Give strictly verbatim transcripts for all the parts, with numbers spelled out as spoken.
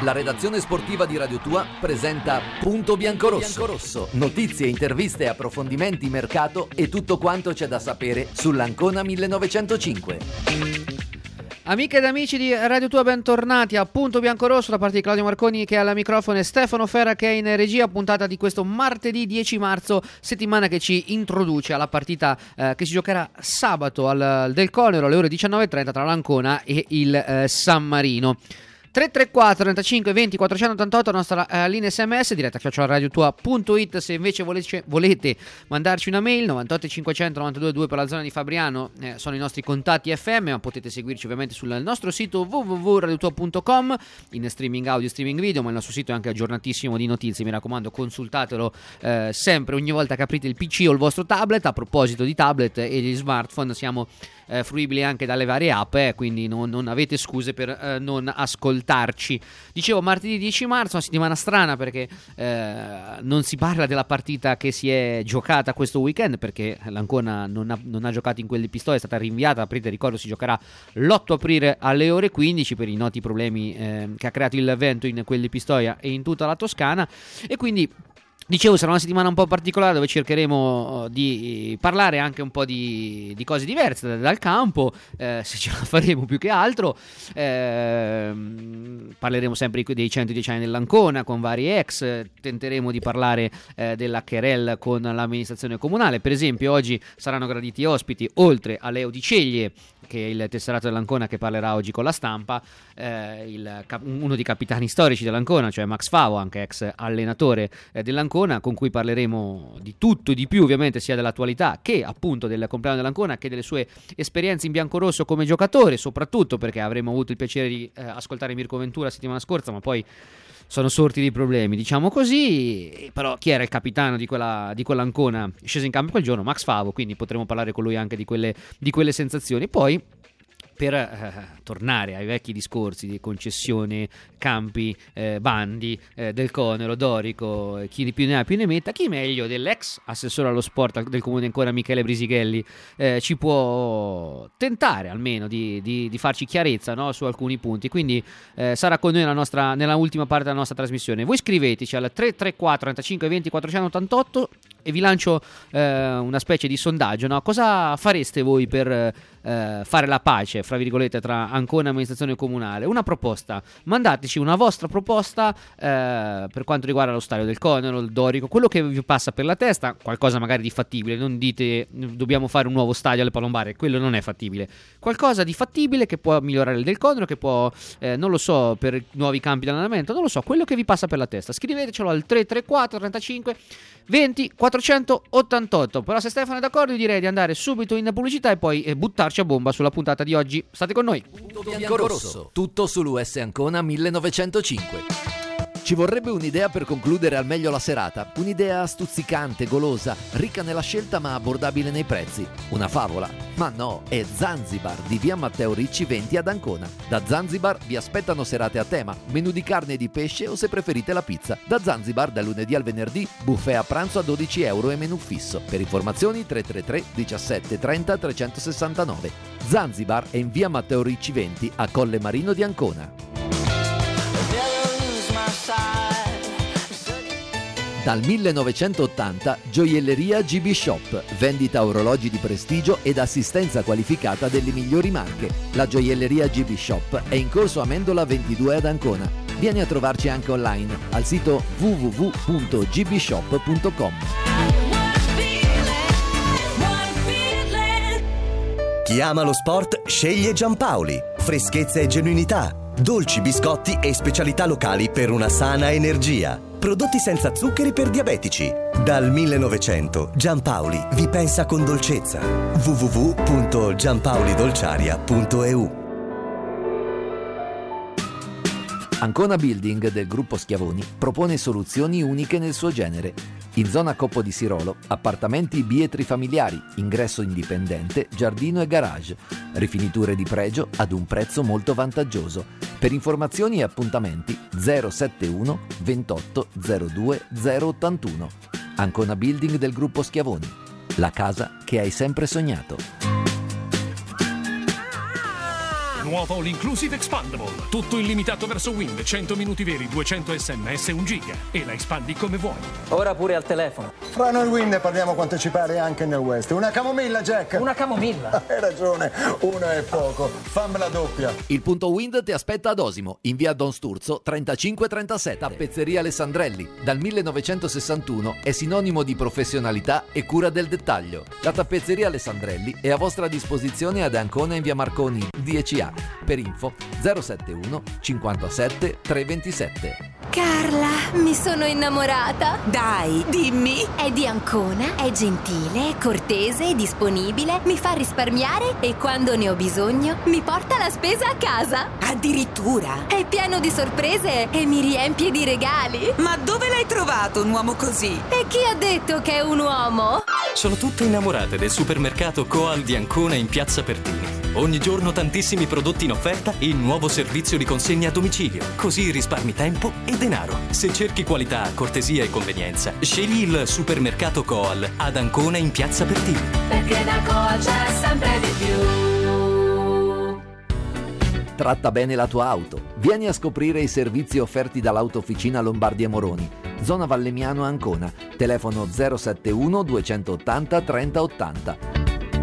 La redazione sportiva di Radio Tua presenta Punto Biancorosso. Notizie, interviste, approfondimenti, mercato e tutto quanto c'è da sapere sull'Ancona millenovecentocinque. Amiche ed amici di Radio Tua, bentornati a Punto Biancorosso da parte di Claudio Marconi che è alla microfono e Stefano Ferra che è in regia. Puntata di questo martedì dieci marzo, settimana che ci introduce alla partita eh, che si giocherà sabato al Del Conero alle ore diciannove e trenta tra l'Ancona e il eh, San Marino. tre tre quattro trentacinque venti quattrocentottantotto la nostra uh, linea sms, diretta chiocciola radiotua punto it. Se invece volete, volete mandarci una mail, novantotto cinquecento novantadue due per la zona di Fabriano, eh, sono i nostri contatti F M, ma potete seguirci ovviamente sul nostro sito w w w punto radiotua punto com in streaming audio, streaming video, ma il nostro sito è anche aggiornatissimo di notizie, mi raccomando consultatelo eh, sempre, ogni volta che aprite il P C o il vostro tablet. A proposito di tablet e di smartphone, siamo eh, fruibili anche dalle varie app, eh, quindi non, non avete scuse per eh, non ascoltare. Dicevo, martedì dieci marzo, una settimana strana perché eh, non si parla della partita che si è giocata questo weekend, perché l'Ancona non ha, non ha giocato in quel di Pistoia, è stata rinviata. Aprite, ricordo, si giocherà l'otto aprile alle ore quindici per i noti problemi eh, che ha creato il vento in quel di Pistoia e in tutta la Toscana, e quindi dicevo sarà una settimana un po' particolare dove cercheremo di parlare anche un po' di, di cose diverse dal, dal campo, eh, se ce la faremo più che altro. Eh, parleremo sempre dei centodieci anni dell'Ancona con vari ex, tenteremo di parlare eh, della querel con l'amministrazione comunale. Per esempio oggi saranno graditi ospiti, oltre a Leo Di Ceglie, che è il tesserato dell'Ancona che parlerà oggi con la stampa, eh, il, uno dei capitani storici dell'Ancona, cioè Max Favo, anche ex allenatore eh, dell'Ancona, con cui parleremo di tutto e di più, ovviamente, sia dell'attualità che appunto del compleanno dell'Ancona, che delle sue esperienze in biancorosso come giocatore, soprattutto perché avremo avuto il piacere di eh, ascoltare Mirko Ventura la settimana scorsa, ma poi sono sorti dei problemi, diciamo così. Però chi era il capitano di quella di quell'Ancona sceso in campo quel giorno? Max Favo, quindi potremo parlare con lui anche di quelle, di quelle sensazioni. Poi per eh, tornare ai vecchi discorsi di concessione, campi, eh, bandi eh, del Conero, Dorico, eh, chi più ne ha più ne metta, chi meglio dell'ex assessore allo sport del comune ancora Michele Brisighelli eh, ci può tentare almeno di, di, di farci chiarezza, no, su alcuni punti. Quindi eh, sarà con noi nella, nostra, nella ultima parte della nostra trasmissione. Voi scriveteci al tre tre quattro trentacinque venti quattrocentottantotto e vi lancio eh, una specie di sondaggio, no? Cosa fareste voi per eh, fare la pace, fra virgolette, tra Ancona e amministrazione comunale? Una proposta, mandateci una vostra proposta eh, per quanto riguarda lo stadio del Conero, il Dorico, quello che vi passa per la testa, qualcosa magari di fattibile. Non dite dobbiamo fare un nuovo stadio alle Palombare, quello non è fattibile. Qualcosa di fattibile che può migliorare il del Conero, che può, eh, non lo so, per nuovi campi di allenamento, non lo so, quello che vi passa per la testa. Scrivetecelo al tre tre quattro trentacinque venti quattrocentottantotto. Però se Stefano è d'accordo, io direi di andare subito in pubblicità e poi eh, buttarci a bomba sulla puntata di oggi. State con noi. Punto Biancorosso, tutto sull'U S Ancona millenovecentocinque. Ci vorrebbe un'idea per concludere al meglio la serata, un'idea stuzzicante, golosa, ricca nella scelta ma abbordabile nei prezzi. Una favola? Ma no, è Zanzibar di via Matteo Ricci venti ad Ancona. Da Zanzibar vi aspettano serate a tema, menù di carne e di pesce o se preferite la pizza. Da Zanzibar dal lunedì al venerdì, buffet a pranzo a dodici euro e menù fisso. Per informazioni tre tre tre diciassette trenta trecentosessantanove. Zanzibar è in via Matteo Ricci venti a Colle Marino di Ancona. Dal millenovecentottanta Gioielleria G B Shop, vendita orologi di prestigio ed assistenza qualificata delle migliori marche. La Gioielleria G B Shop è in corso Amendola ventidue ad Ancona. Vieni a trovarci anche online al sito w w w punto g b shop punto com. Chi ama lo sport sceglie Giampaoli. Freschezza e genuinità, dolci biscotti e specialità locali per una sana energia. Prodotti senza zuccheri per diabetici. Dal millenovecento Giampaoli vi pensa con dolcezza. w w w punto giampaolidolciaria punto e u. Ancona Building del gruppo Schiavoni propone soluzioni uniche nel suo genere. In zona Coppo di Sirolo, appartamenti bietri familiari, ingresso indipendente, giardino e garage. Rifiniture di pregio ad un prezzo molto vantaggioso. Per informazioni e appuntamenti zero sette uno ventotto zero due zero ottantuno. Ancona Building del gruppo Schiavoni. La casa che hai sempre sognato. nuovo All Inclusive Expandable. Tutto illimitato verso Wind, cento minuti veri, duecento sms, un giga. E la espandi come vuoi. Ora pure al telefono. Fra noi Wind parliamo quanto ci pare anche nel West. Una camomilla, Jack. Una camomilla? Hai ragione, una è poco. Fammela doppia. Il punto Wind ti aspetta ad Osimo, in via Don Sturzo trentacinque trentasette. Tappezzeria Alessandrelli, dal millenovecentosessantuno è sinonimo di professionalità e cura del dettaglio. La tappezzeria Alessandrelli è a vostra disposizione ad Ancona in via Marconi dieci A. Per info zero settantuno cinquantasette trecentoventisette. Carla, mi sono innamorata. Dai, dimmi. È di Ancona, è gentile, è cortese, è disponibile, mi fa risparmiare e quando ne ho bisogno mi porta la spesa a casa. Addirittura. È pieno di sorprese e mi riempie di regali. Ma dove l'hai trovato un uomo così? E chi ha detto che è un uomo? Sono tutte innamorate del supermercato Coal di Ancona in Piazza Pertini. Ogni giorno tantissimi prodotti in offerta e il nuovo servizio di consegna a domicilio. Così risparmi tempo e denaro. Se cerchi qualità, cortesia e convenienza, scegli il supermercato Coal ad Ancona in Piazza Pertini. Perché da Coal c'è sempre di più. Tratta bene la tua auto. Vieni a scoprire i servizi offerti dall'Autofficina Lombardi e Moroni. Zona Vallemiano Ancona. Telefono zero settantuno duecentottanta trenta ottanta.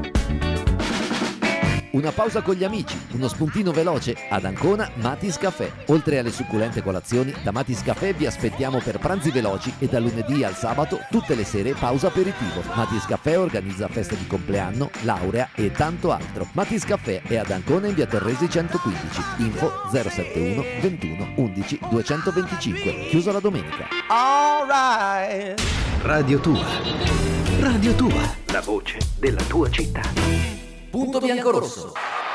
Una pausa con gli amici, uno spuntino veloce ad Ancona Matis Caffè. Oltre alle succulente colazioni, da Matis Caffè vi aspettiamo per pranzi veloci e da lunedì al sabato tutte le sere pausa aperitivo. Matis Caffè organizza feste di compleanno, laurea e tanto altro. Matis Caffè è ad Ancona in via Torresi centoquindici. Info zero settantuno ventuno undici duecentoventicinque. Chiuso la domenica. All right. Radio tua. Radio tua. La voce della tua città. Punto Biancorosso.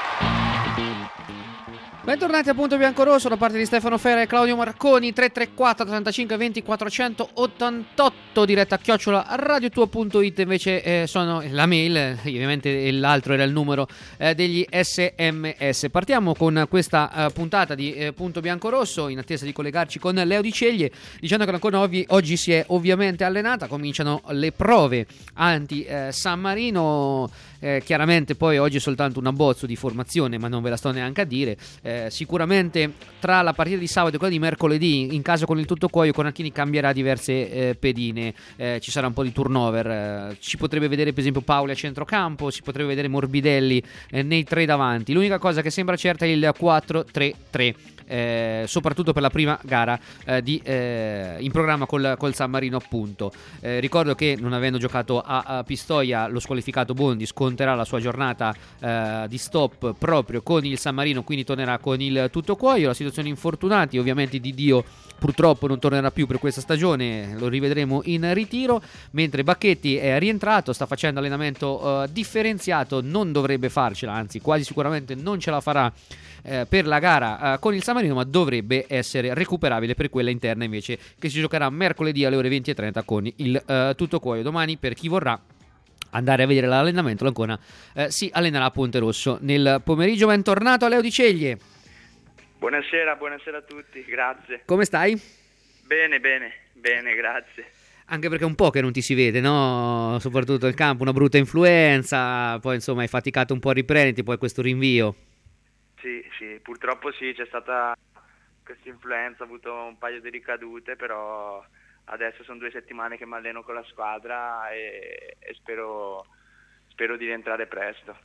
Bentornati a Punto Biancorosso da parte di Stefano Fera e Claudio Marconi. Tre tre quattro trentacinque venti quattrocentottantotto, diretta a chiocciola radiotua punto it. Invece eh, sono la mail, ovviamente l'altro era il numero eh, degli sms. Partiamo con questa eh, puntata di eh, Punto Biancorosso in attesa di collegarci con Leo Di Ceglie, dicendo che ancora oggi, oggi si è ovviamente allenata. Cominciano le prove anti eh, San Marino. Eh, chiaramente poi oggi è soltanto un abbozzo di formazione, ma non ve la sto neanche a dire. Eh, sicuramente tra la partita di sabato e quella di mercoledì in casa con il Tuttocuoio Cornacchini cambierà diverse eh, pedine, eh, ci sarà un po' di turnover, eh, ci potrebbe vedere per esempio Paoli a centrocampo, si potrebbe vedere Morbidelli eh, nei tre davanti. L'unica cosa che sembra certa è il quattro tre tre. Eh, soprattutto per la prima gara eh, di, eh, in programma col, col San Marino, appunto. Eh, ricordo che non avendo giocato a, a Pistoia, lo squalificato Bondi sconterà la sua giornata eh, di stop proprio con il San Marino, quindi tornerà con il Tuttocuoio. La situazione infortunati, ovviamente Di Dio purtroppo non tornerà più per questa stagione, lo rivedremo in ritiro, mentre Bacchetti è rientrato, sta facendo allenamento eh, differenziato, non dovrebbe farcela, anzi quasi sicuramente non ce la farà Eh, per la gara eh, con il San Marino, ma dovrebbe essere recuperabile per quella interna invece, che si giocherà mercoledì alle ore venti e trenta con il eh, Tuttocuoio. Domani, per chi vorrà andare a vedere l'allenamento, l'Ancona eh, si allenerà a Ponte Rosso nel pomeriggio. Bentornato a Leo Di Ceglie. Buonasera, buonasera a tutti, grazie. Come stai? Bene, bene, bene, grazie. Anche perché è un po' che non ti si vede, no? Soprattutto il campo, una brutta influenza, poi insomma hai faticato un po' a riprenderti, poi questo rinvio. Sì, sì, purtroppo sì, c'è stata questa influenza, ho avuto un paio di ricadute, però adesso sono due settimane che mi alleno con la squadra e, e spero, spero di rientrare presto.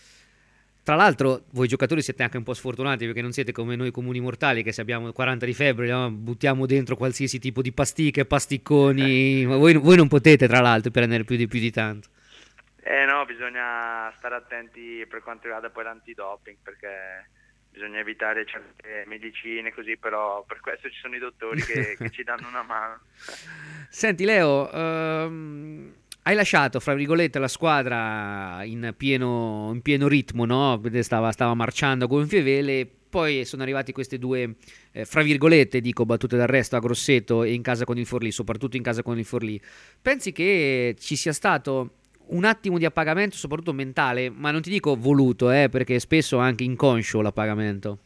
Tra l'altro voi giocatori siete anche un po' sfortunati, perché non siete come noi comuni mortali che se abbiamo quaranta di febbre no? buttiamo dentro qualsiasi tipo di pasticche, pasticconi, ma voi, voi non potete tra l'altro prendere più di, più di tanto. Eh no, bisogna stare attenti per quanto riguarda poi l'antidoping, perché bisogna evitare certe medicine così, però per questo ci sono i dottori che, che ci danno una mano. Senti Leo, ehm, hai lasciato fra virgolette la squadra in pieno, in pieno ritmo, no? Stava, stava marciando a gonfie vele, poi sono arrivati queste due, eh, fra virgolette dico, battute d'arresto a Grosseto e in casa con il Forlì, soprattutto in casa con il Forlì. Pensi che ci sia stato un attimo di appagamento, soprattutto mentale, ma non ti dico voluto, eh, perché spesso anche inconscio l'appagamento?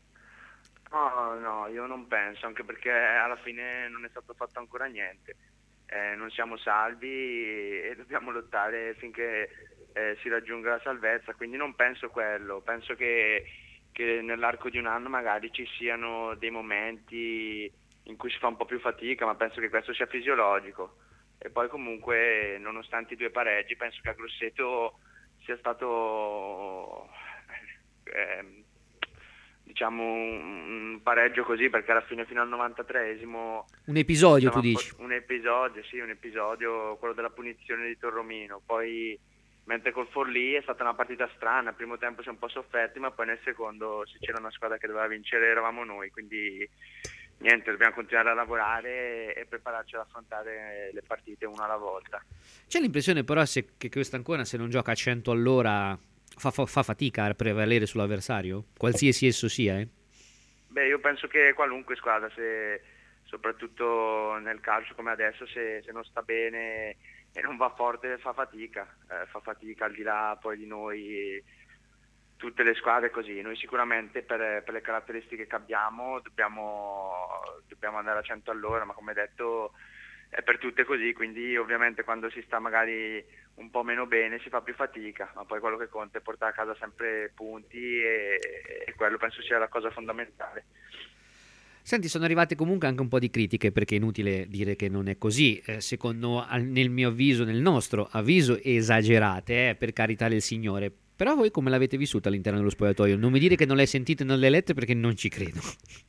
No, no, io non penso, anche perché alla fine non è stato fatto ancora niente. Eh, non siamo salvi e dobbiamo lottare finché eh, si raggiunga la salvezza, quindi non penso quello. Penso che, che nell'arco di un anno magari ci siano dei momenti in cui si fa un po' più fatica, ma penso che questo sia fisiologico. E poi comunque, nonostante i due pareggi, penso che a Grosseto sia stato eh, diciamo un, un pareggio così, perché alla fine fino al novantatreesimo un episodio, tu un dici? Un episodio, sì, un episodio, quello della punizione di Torromino. Poi mentre col Forlì è stata una partita strana, al primo tempo si è un po' sofferti, ma poi nel secondo, se c'era una squadra che doveva vincere, eravamo noi, quindi niente, dobbiamo continuare a lavorare e prepararci ad affrontare le partite una alla volta. C'è l'impressione però se, che questa Ancona, se non gioca a cento all'ora, fa, fa, fa fatica a prevalere sull'avversario, qualsiasi esso sia? Eh? Beh, io penso che qualunque squadra, se, soprattutto nel calcio come adesso, se, se non sta bene e non va forte, fa fatica, eh, fa fatica al di là poi di noi, tutte le squadre così. Noi sicuramente per, per le caratteristiche che abbiamo dobbiamo, dobbiamo andare a cento all'ora, ma come detto è per tutte così, quindi ovviamente quando si sta magari un po' meno bene si fa più fatica, ma poi quello che conta è portare a casa sempre punti e, e quello penso sia la cosa fondamentale. Senti, sono arrivate comunque anche un po' di critiche, perché è inutile dire che non è così, eh, secondo, nel mio avviso, nel nostro avviso, esagerate, eh, per carità del Signore. Però voi come l'avete vissuta all'interno dello spogliatoio? Non mi dire che non le sentite e non le lette, perché non ci credo.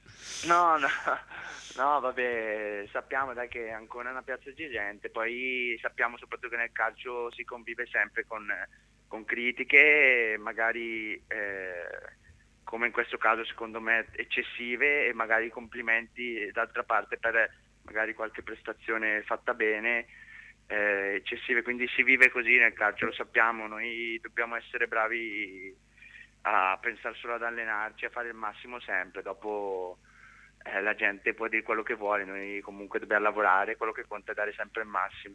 No, no, no, vabbè, sappiamo dai che Ancona è una piazza di gente, poi sappiamo soprattutto che nel calcio si convive sempre con, con critiche, magari... Eh, come in questo caso secondo me eccessive, e magari complimenti d'altra parte per magari qualche prestazione fatta bene, eh, eccessive, quindi si vive così nel calcio, lo sappiamo, noi dobbiamo essere bravi a pensare solo ad allenarci, a fare il massimo sempre, dopo eh, la gente può dire quello che vuole, noi comunque dobbiamo lavorare, quello che conta è dare sempre il massimo.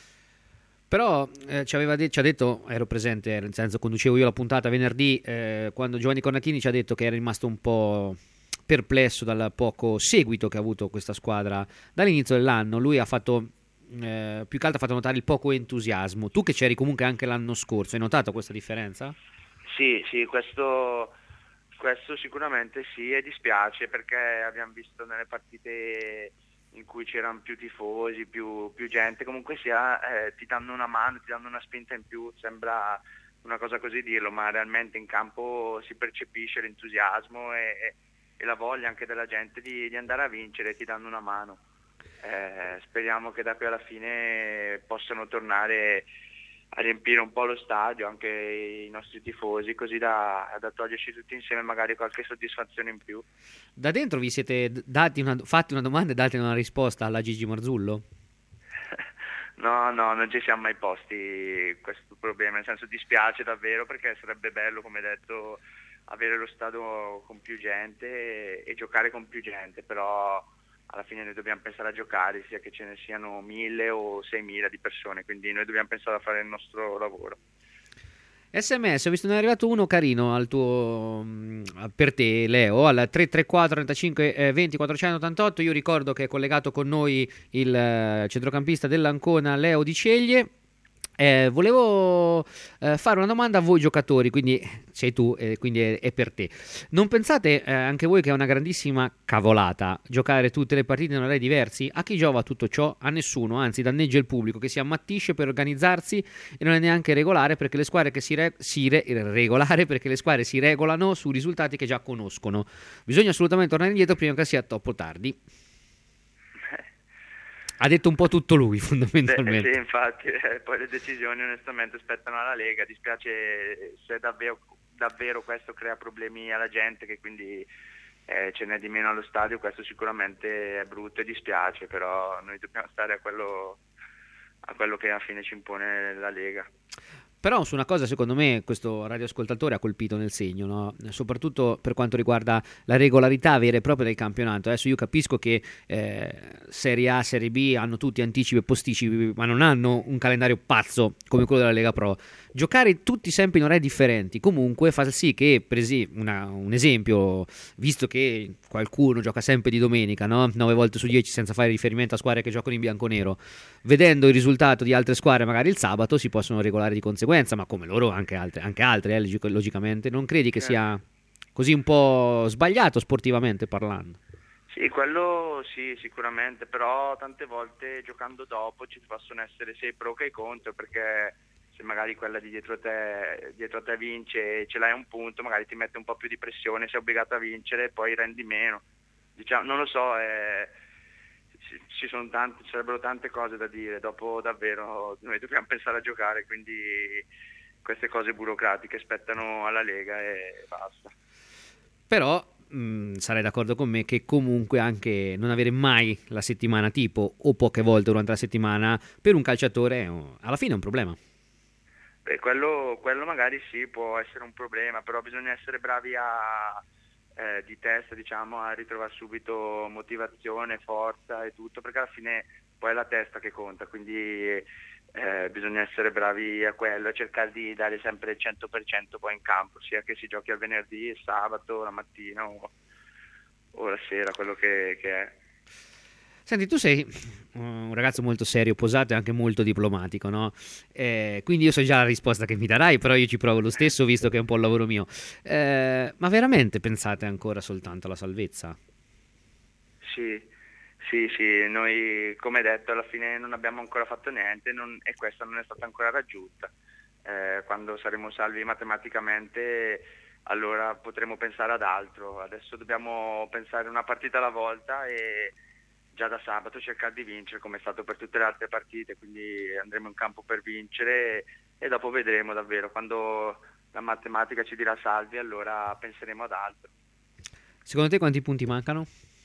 Però eh, ci, aveva de- ci ha detto, ero presente, nel senso conducevo io la puntata venerdì, eh, quando Giovanni Cornacchini ci ha detto che era rimasto un po' perplesso dal poco seguito che ha avuto questa squadra dall'inizio dell'anno. Lui ha fatto, eh, più che altro ha fatto notare il poco entusiasmo. Tu che c'eri comunque anche l'anno scorso, hai notato questa differenza? Sì, sì, questo, questo sicuramente sì, e dispiace perché abbiamo visto nelle partite in cui c'erano più tifosi, più, più gente, comunque sia, eh, ti danno una mano, ti danno una spinta in più, sembra una cosa così dirlo, ma realmente in campo si percepisce l'entusiasmo e, e la voglia anche della gente di, di andare a vincere, ti danno una mano. Eh, speriamo che da qui alla fine possano tornare a riempire un po' lo stadio, anche i nostri tifosi, così da, da toglierci tutti insieme magari qualche soddisfazione in più. Da dentro vi siete dati una, fatti una domanda e date una risposta alla Gigi Marzullo? No, no, non ci siamo mai posti questo problema, nel senso dispiace davvero perché sarebbe bello, come detto, avere lo stadio con più gente e, e giocare con più gente, però alla fine noi dobbiamo pensare a giocare, sia che ce ne siano mille o seimila di persone, quindi noi dobbiamo pensare a fare il nostro lavoro. S M S, ho visto ne è arrivato uno carino al tuo, per te Leo, al tre tre quattro trentacinque venti quattrocentottantotto. Io ricordo che è collegato con noi il centrocampista dell'Ancona Leo Di Ceglie. Eh, volevo eh, fare una domanda a voi giocatori, quindi sei tu e eh, quindi è, è per te. Non pensate eh, anche voi che è una grandissima cavolata giocare tutte le partite in orari diversi? A chi giova tutto ciò? A nessuno, anzi danneggia il pubblico che si ammattisce per organizzarsi e non è neanche regolare perché le squadre che si, re- si re- regolare perché le squadre si regolano su risultati che già conoscono. Bisogna assolutamente tornare indietro prima che sia troppo tardi. Ha detto un po' tutto lui fondamentalmente. Beh, sì, infatti, eh, poi le decisioni onestamente spettano alla Lega. Dispiace se davvero, davvero questo crea problemi alla gente, che quindi eh, ce n'è di meno allo stadio. Questo sicuramente è brutto e dispiace, però noi dobbiamo stare a quello, a quello che alla fine ci impone la Lega. Però su una cosa secondo me questo radioascoltatore ha colpito nel segno, no? Soprattutto per quanto riguarda la regolarità vera e propria del campionato. Adesso io capisco che eh, Serie A, Serie B hanno tutti anticipi e posticipi, ma non hanno un calendario pazzo come quello della Lega Pro. Giocare tutti sempre in orari differenti comunque fa sì che, per esempio, una, un esempio, visto che qualcuno gioca sempre di domenica, no? nove volte su dieci senza fare riferimento a squadre che giocano in bianconero, vedendo il risultato di altre squadre magari il sabato si possono regolare di conseguenza, ma come loro anche altre, anche altre eh, logicamente. Non credi che sia così un po' sbagliato sportivamente parlando. Sì, quello sì, sicuramente, però tante volte giocando dopo ci possono essere sia i pro che i contro, perché se magari quella di dietro te, dietro a te vince e ce l'hai un punto, magari ti mette un po' più di pressione, sei obbligato a vincere e poi rendi meno. Diciamo, non lo so, eh, ci sono tanti, ci sarebbero tante cose da dire, dopo davvero noi dobbiamo pensare a giocare, quindi queste cose burocratiche spettano alla Lega e basta. Però mh, sarai d'accordo con me che comunque anche non avere mai la settimana tipo o poche volte durante la settimana per un calciatore è un, alla fine è un problema. Beh, quello, quello magari sì, può essere un problema, però bisogna essere bravi a, eh, di testa, diciamo, a ritrovare subito motivazione, forza e tutto, perché alla fine poi è la testa che conta, quindi eh, bisogna essere bravi a quello e cercare di dare sempre il cento per cento poi in campo, sia che si giochi al venerdì, il sabato, la mattina o, o la sera, quello che, che è. Senti, tu sei un ragazzo molto serio, posato e anche molto diplomatico, no? Eh, quindi io so già la risposta che mi darai, però io ci provo lo stesso, visto che è un po' il lavoro mio. Eh, ma veramente pensate ancora soltanto alla salvezza? Sì, sì, sì, noi come detto alla fine non abbiamo ancora fatto niente non, e questa non è stata ancora raggiunta. Eh, quando saremo salvi matematicamente allora potremo pensare ad altro, adesso dobbiamo pensare una partita alla volta e già da sabato cercare di vincere come è stato per tutte le altre partite, quindi andremo in campo per vincere e, e dopo vedremo davvero, quando la matematica ci dirà salvi allora penseremo ad altro. Secondo te quanti punti mancano?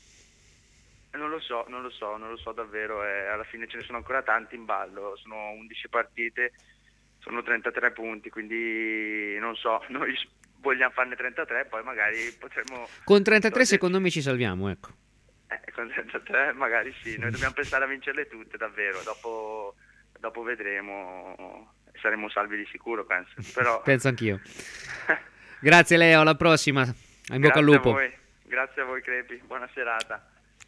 Non lo so, non lo so, non lo so davvero, eh, alla fine ce ne sono ancora tanti in ballo, sono undici partite, sono trentatré punti, quindi non so, noi vogliamo farne trentatré, poi magari potremo... Con trentatré secondo me ci salviamo, ecco. Eh, con trentatré magari sì, noi dobbiamo pensare a vincerle tutte davvero, dopo, dopo vedremo, saremo salvi di sicuro penso. Però... penso anch'io. Grazie Leo, alla prossima, in bocca al lupo. A voi. Grazie a voi Crepi, buona serata.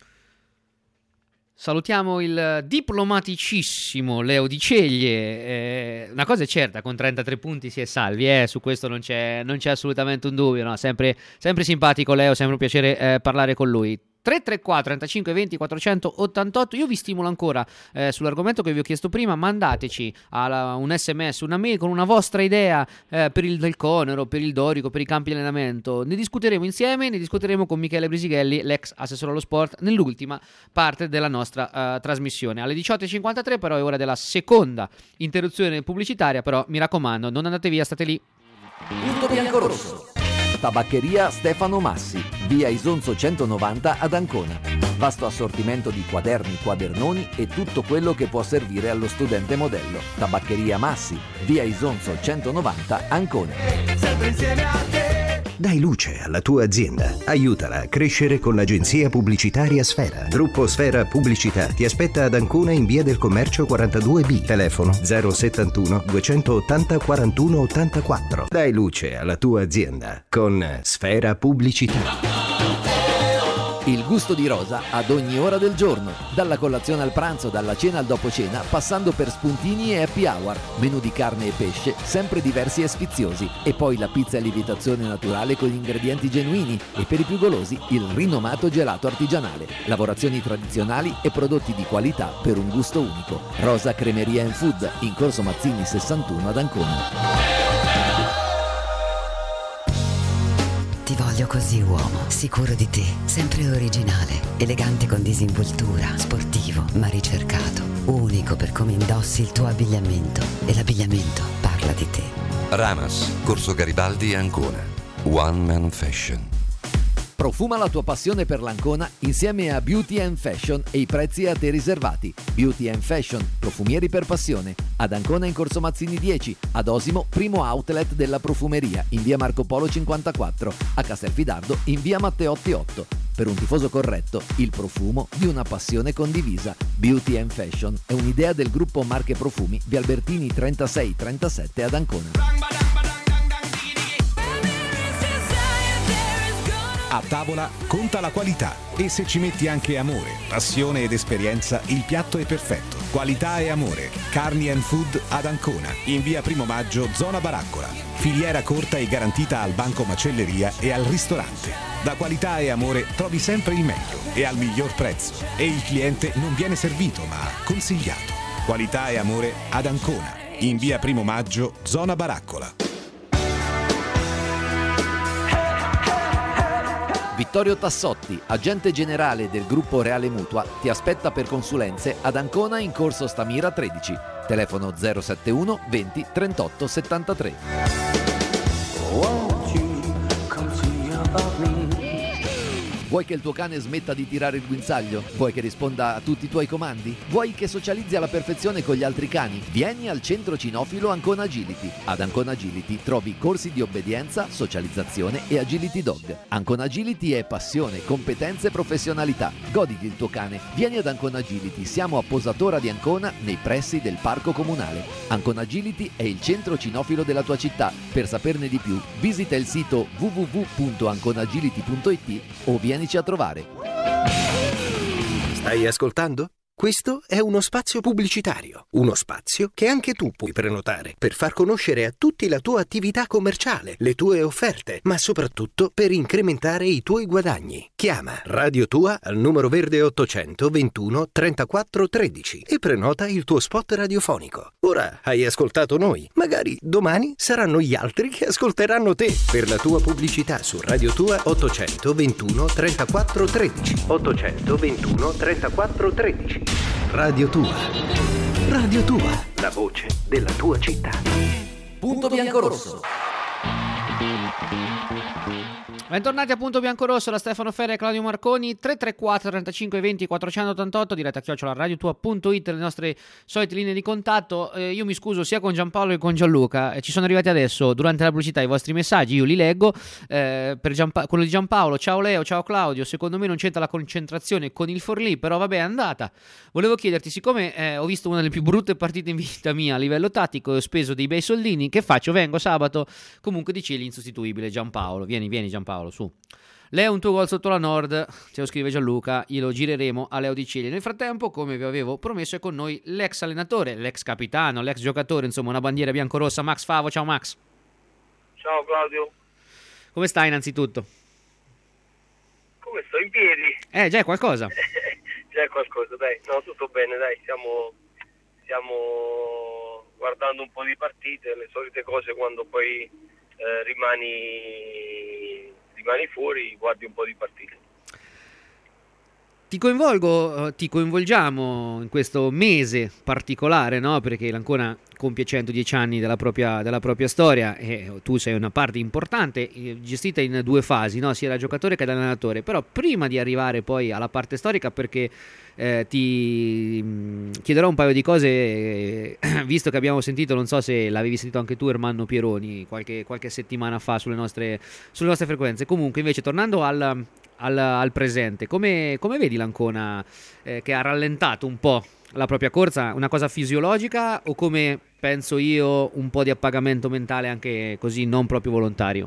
Salutiamo il diplomaticissimo Leo Di Ceglie. Eh, una cosa è certa, con trentatré punti si è salvi, eh, su questo non c'è, non c'è assolutamente un dubbio, no? Sempre, sempre simpatico Leo, sempre un piacere eh, parlare con lui. tre tre quattro trentacinque venti quattrocentottantotto. Io vi stimolo ancora eh, sull'argomento che vi ho chiesto prima, mandateci alla, un sms, una mail con una vostra idea eh, per il Del Conero, per il Dorico, per i campi di allenamento. Ne discuteremo insieme, ne discuteremo con Michele Brisighelli, l'ex assessore allo sport, nell'ultima parte della nostra uh, trasmissione. Alle diciotto e cinquantatré però è ora della seconda interruzione pubblicitaria, però mi raccomando, non andate via, state lì. Punto bianco-rosso. Tabaccheria Stefano Massi, via Isonzo centonovanta ad Ancona. Vasto assortimento di quaderni, quadernoni e tutto quello che può servire allo studente modello. Tabaccheria Massi, via Isonzo centonovanta Ancona. Sempre insieme a te. Dai luce alla tua azienda. Aiutala a crescere con l'agenzia pubblicitaria Sfera. Gruppo Sfera Pubblicità ti aspetta ad Ancona in via del Commercio quarantadue B. Telefono zero settantuno duecentottanta quarantuno ottantaquattro. Dai luce alla tua azienda con Sfera Pubblicità. Il gusto di Rosa ad ogni ora del giorno, dalla colazione al pranzo, dalla cena al dopo cena, passando per spuntini e happy hour, menù di carne e pesce, sempre diversi e sfiziosi, e poi la pizza e lievitazione naturale con gli ingredienti genuini e per i più golosi il rinomato gelato artigianale, lavorazioni tradizionali e prodotti di qualità per un gusto unico. Rosa Cremeria and Food, in Corso Mazzini sessantuno ad Ancona. Ti voglio così uomo, sicuro di te, sempre originale, elegante con disinvoltura, sportivo ma ricercato, unico per come indossi il tuo abbigliamento e l'abbigliamento parla di te. Ramas, Corso Garibaldi, Ancona. One Man Fashion. Profuma la tua passione per l'Ancona insieme a Beauty and Fashion e i prezzi a te riservati. Beauty and Fashion, profumieri per passione. Ad Ancona in Corso Mazzini dieci, ad Osimo primo outlet della profumeria in via Marco Polo cinquantaquattro, a Castelfidardo in via Matteotti otto. Per un tifoso corretto, il profumo di una passione condivisa. Beauty and Fashion è un'idea del gruppo Marche Profumi via Albertini trentasei trentasette ad Ancona. A tavola conta la qualità e se ci metti anche amore, passione ed esperienza, il piatto è perfetto. Qualità e amore. Carni and Food ad Ancona, in via Primo Maggio, zona Baraccola. Filiera corta e garantita al banco macelleria e al ristorante. Da Qualità e Amore trovi sempre il meglio e al miglior prezzo. E il cliente non viene servito, ma consigliato. Qualità e Amore ad Ancona, in via Primo Maggio, zona Baraccola. Vittorio Tassotti, agente generale del gruppo Reale Mutua, ti aspetta per consulenze ad Ancona in corso Stamira tredici, telefono zero settantuno venti trentotto settantatré. Vuoi che il tuo cane smetta di tirare il guinzaglio? Vuoi che risponda a tutti i tuoi comandi? Vuoi che socializzi alla perfezione con gli altri cani? Vieni al centro cinofilo Ancona Agility. Ad Ancona Agility trovi corsi di obbedienza, socializzazione e agility dog. Ancona Agility è passione, competenze e professionalità. Goditi il tuo cane. Vieni ad Ancona Agility, siamo a Posatora di Ancona, nei pressi del parco comunale. Ancona Agility è il centro cinofilo della tua città. Per saperne di più, visita il sito w w w punto anconagility punto i t o vieni a trovare. Stai ascoltando? Questo è uno spazio pubblicitario, uno spazio che anche tu puoi prenotare per far conoscere a tutti la tua attività commerciale, le tue offerte, ma soprattutto per incrementare i tuoi guadagni. Chiama Radio Tua al numero verde ottocento ventuno trentaquattro tredici e prenota il tuo spot radiofonico. Ora hai ascoltato noi, magari domani saranno gli altri che ascolteranno te. Per la tua pubblicità su Radio Tua ottocento ventuno trentaquattro tredici. ottocento ventuno trentaquattro tredici. Radio Tua. Radio Tua, la voce della tua città. Punto biancorosso. Bentornati a Punto Biancorosso da Stefano Ferra e Claudio Marconi. Tre tre quattro trentacinque venti quattrocentottantotto, diretta a chiocciola radiotua punto it, le nostre solite linee di contatto. Eh, io mi scuso sia con Giampaolo che con Gianluca, eh, ci sono arrivati adesso durante la pubblicità i vostri messaggi, io li leggo. Eh, per Giampa- quello di Giampaolo: ciao Leo, ciao Claudio, secondo me non c'entra la concentrazione con il Forlì, però vabbè, è andata. Volevo chiederti, siccome eh, ho visto una delle più brutte partite in vita mia a livello tattico e ho speso dei bei soldini, che faccio? Vengo sabato, comunque dici l'insostituibile Giampaolo. Vieni, vieni Giampaolo, su. Leo un tuo gol sotto la Nord, ce lo scrive Gianluca, glielo gireremo a Leo Di Ceglie. Nel frattempo, come vi avevo promesso, è con noi l'ex allenatore, l'ex capitano, l'ex giocatore, insomma una bandiera biancorossa, Max Favo. Ciao Max. Ciao Claudio. Come stai innanzitutto? Come sto? In piedi? Eh, già è qualcosa. Già è qualcosa, dai. No, tutto bene, dai. Stiamo, stiamo guardando un po' di partite, le solite cose quando poi eh, rimani... rimani fuori, guardi un po' di partite. Ti coinvolgo, ti coinvolgiamo in questo mese particolare, no? Perché l'Ancona compie centodieci anni della propria, della propria storia e tu sei una parte importante, gestita in due fasi, no? Sia da giocatore che da allenatore. Però prima di arrivare poi alla parte storica, perché eh, ti chiederò un paio di cose, eh, visto che abbiamo sentito, non so se l'avevi sentito anche tu, Ermanno Pieroni, qualche, qualche settimana fa sulle nostre, sulle nostre frequenze. Comunque invece tornando al... Al, al presente, come, come vedi l'Ancona eh, che ha rallentato un po' la propria corsa? Una cosa fisiologica o, come penso io, un po' di appagamento mentale anche così non proprio volontario?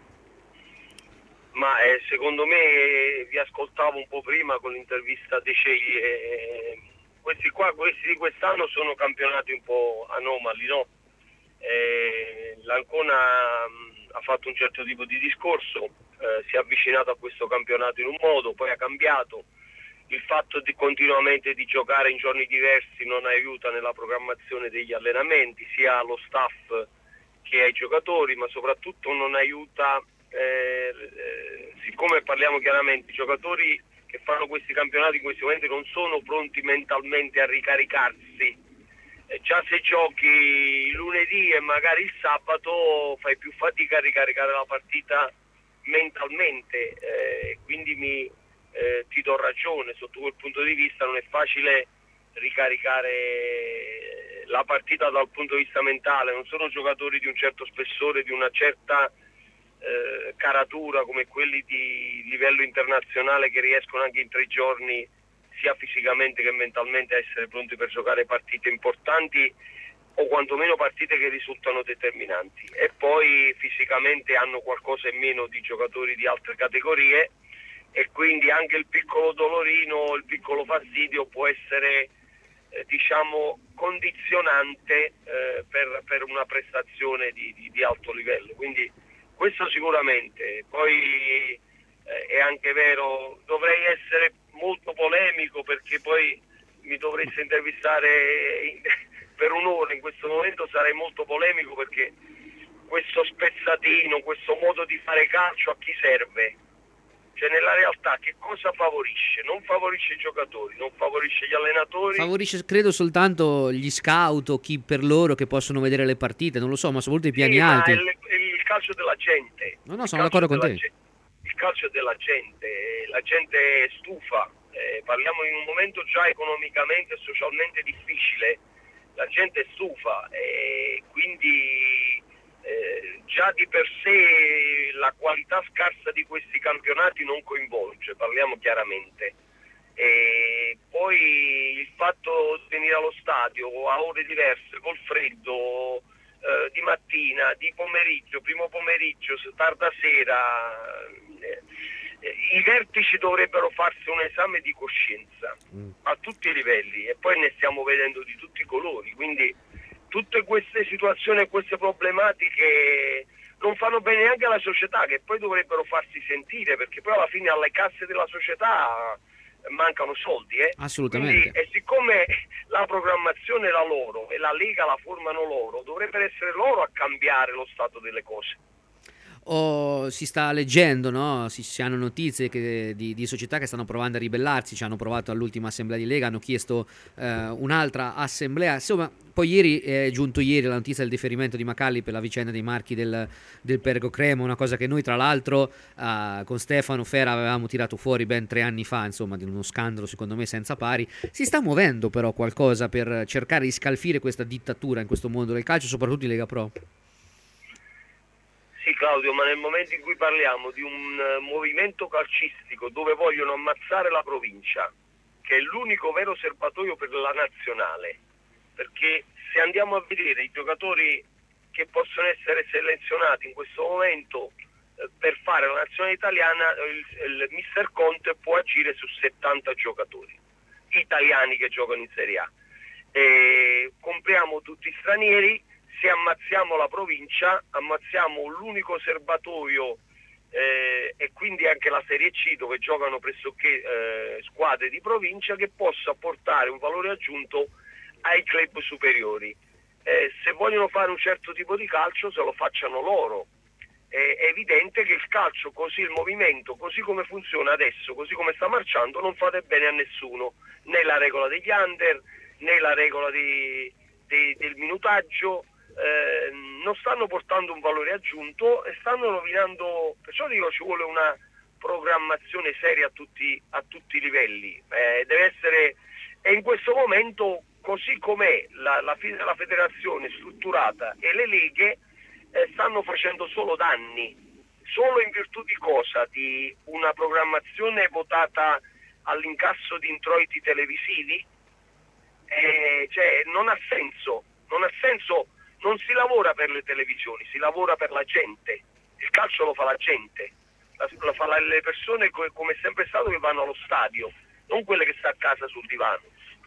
Ma eh, secondo me, vi ascoltavo un po' prima con l'intervista De Ceglie, eh, questi qua, questi di quest'anno sono campionati un po' anomali, no? Eh, L'Ancona mh, ha fatto un certo tipo di discorso, eh, si è avvicinato a questo campionato in un modo, poi ha cambiato. Il fatto di continuamente di giocare in giorni diversi non aiuta nella programmazione degli allenamenti, sia allo staff che ai giocatori, ma soprattutto non aiuta, eh, eh, siccome parliamo chiaramente, i giocatori che fanno questi campionati in questi momenti non sono pronti mentalmente a ricaricarsi. Eh, già se giochi lunedì e magari il sabato fai più fatica a ricaricare la partita mentalmente, eh, quindi mi, eh, ti do ragione, sotto quel punto di vista non è facile ricaricare la partita dal punto di vista mentale. Non sono giocatori di un certo spessore, di una certa eh, caratura come quelli di livello internazionale che riescono anche in tre giorni sia fisicamente che mentalmente a essere pronti per giocare partite importanti o quantomeno partite che risultano determinanti, e poi fisicamente hanno qualcosa in meno di giocatori di altre categorie, e quindi anche il piccolo dolorino, il piccolo fastidio può essere eh, diciamo condizionante eh, per, per una prestazione di, di, di alto livello, quindi questo sicuramente. Poi eh, è anche vero, dovrei essere molto polemico perché poi mi dovreste intervistare in, per un'ora, in questo momento sarei molto polemico perché questo spezzatino, questo modo di fare calcio a chi serve? Cioè nella realtà che cosa favorisce? Non favorisce i giocatori, non favorisce gli allenatori. Favorisce credo soltanto gli scout o chi per loro che possono vedere le partite, non lo so, ma soprattutto i piani sì, alti. Ma è il, il calcio della gente. No, no, sono d'accordo con te. Gente, il calcio è della gente, la gente è stufa, eh, parliamo in un momento già economicamente e socialmente difficile, la gente è stufa e quindi eh, già di per sé la qualità scarsa di questi campionati non coinvolge, parliamo chiaramente. E poi il fatto di venire allo stadio a ore diverse, col freddo, eh, di mattina, di pomeriggio, primo pomeriggio, tarda sera, eh, eh, i vertici dovrebbero farsi un esame di coscienza mm. a tutti i livelli, e poi ne stiamo vedendo di tutti i colori, quindi tutte queste situazioni e queste problematiche non fanno bene neanche alla società, che poi dovrebbero farsi sentire, perché poi alla fine alle casse della società mancano soldi, eh? Assolutamente. Quindi, e siccome la programmazione è la loro e la Lega la formano loro, dovrebbero essere loro a cambiare lo stato delle cose. O si sta leggendo, no? Si, si hanno notizie che, di, di società che stanno provando a ribellarsi, ci hanno provato all'ultima assemblea di Lega, hanno chiesto eh, un'altra assemblea, insomma. Poi ieri è giunto ieri la notizia del deferimento di Macalli per la vicenda dei marchi del, del Pergo Cremo, una cosa che noi tra l'altro eh, con Stefano Fera avevamo tirato fuori ben tre anni fa, insomma, di uno scandalo secondo me senza pari. Si sta muovendo però qualcosa per cercare di scalfire questa dittatura in questo mondo del calcio, soprattutto in Lega Pro. Sì Claudio, ma nel momento in cui parliamo di un uh, movimento calcistico dove vogliono ammazzare la provincia, che è l'unico vero serbatoio per la nazionale, perché se andiamo a vedere i giocatori che possono essere selezionati in questo momento eh, per fare la nazionale italiana, il, il mister Conte può agire su settanta giocatori italiani che giocano in Serie A. E compriamo tutti stranieri. Se ammazziamo la provincia, ammazziamo l'unico serbatoio eh, e quindi anche la Serie C, dove giocano pressoché eh, squadre di provincia, che possa portare un valore aggiunto ai club superiori. Eh, se vogliono fare un certo tipo di calcio, se lo facciano loro. Eh, è evidente che il calcio, così il movimento, così come funziona adesso, così come sta marciando, non fate bene a nessuno, né la regola degli under, né la regola di, di, del minutaggio. Eh, non stanno portando un valore aggiunto e stanno rovinando, perciò dico ci vuole una programmazione seria a tutti, a tutti i livelli, eh, deve essere, e in questo momento così com'è la, la, la federazione strutturata e le leghe eh, stanno facendo solo danni, solo in virtù di cosa? Di una programmazione votata all'incasso di introiti televisivi, eh, cioè non ha senso, non ha senso. Non si lavora per le televisioni, si lavora per la gente. Il calcio lo fa la gente, lo fa le persone come è sempre stato, che vanno allo stadio, non quelle che sta a casa sul divano.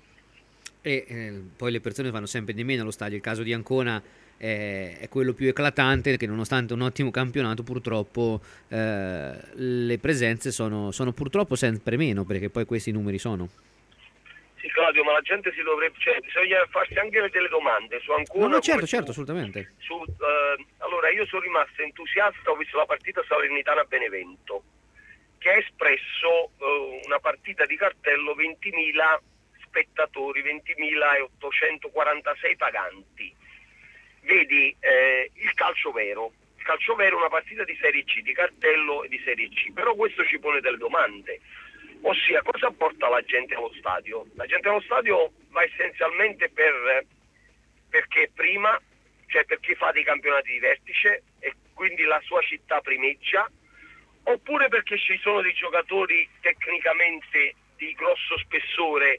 E eh, poi le persone vanno sempre di meno allo stadio. Il caso di Ancona è, è quello più eclatante, che nonostante un ottimo campionato purtroppo eh, le presenze sono, sono purtroppo sempre meno, perché poi questi numeri sono. Sì Claudio, ma la gente si dovrebbe, cioè bisogna farsi anche delle domande su Ancona. No, no, certo, certo, assolutamente. Su, uh, allora io sono rimasto entusiasta, ho visto la partita Salernitana-Benevento, che ha espresso uh, una partita di cartello, ventimila spettatori, ventimilaottocentoquarantasei paganti. Vedi, eh, il calcio vero, il calcio vero è una partita di Serie C, di cartello e di Serie C, però questo ci pone delle domande. Ossia, cosa porta la gente allo stadio? La gente allo stadio va essenzialmente per, perché prima, cioè perché fa dei campionati di vertice e quindi la sua città primeggia, oppure perché ci sono dei giocatori tecnicamente di grosso spessore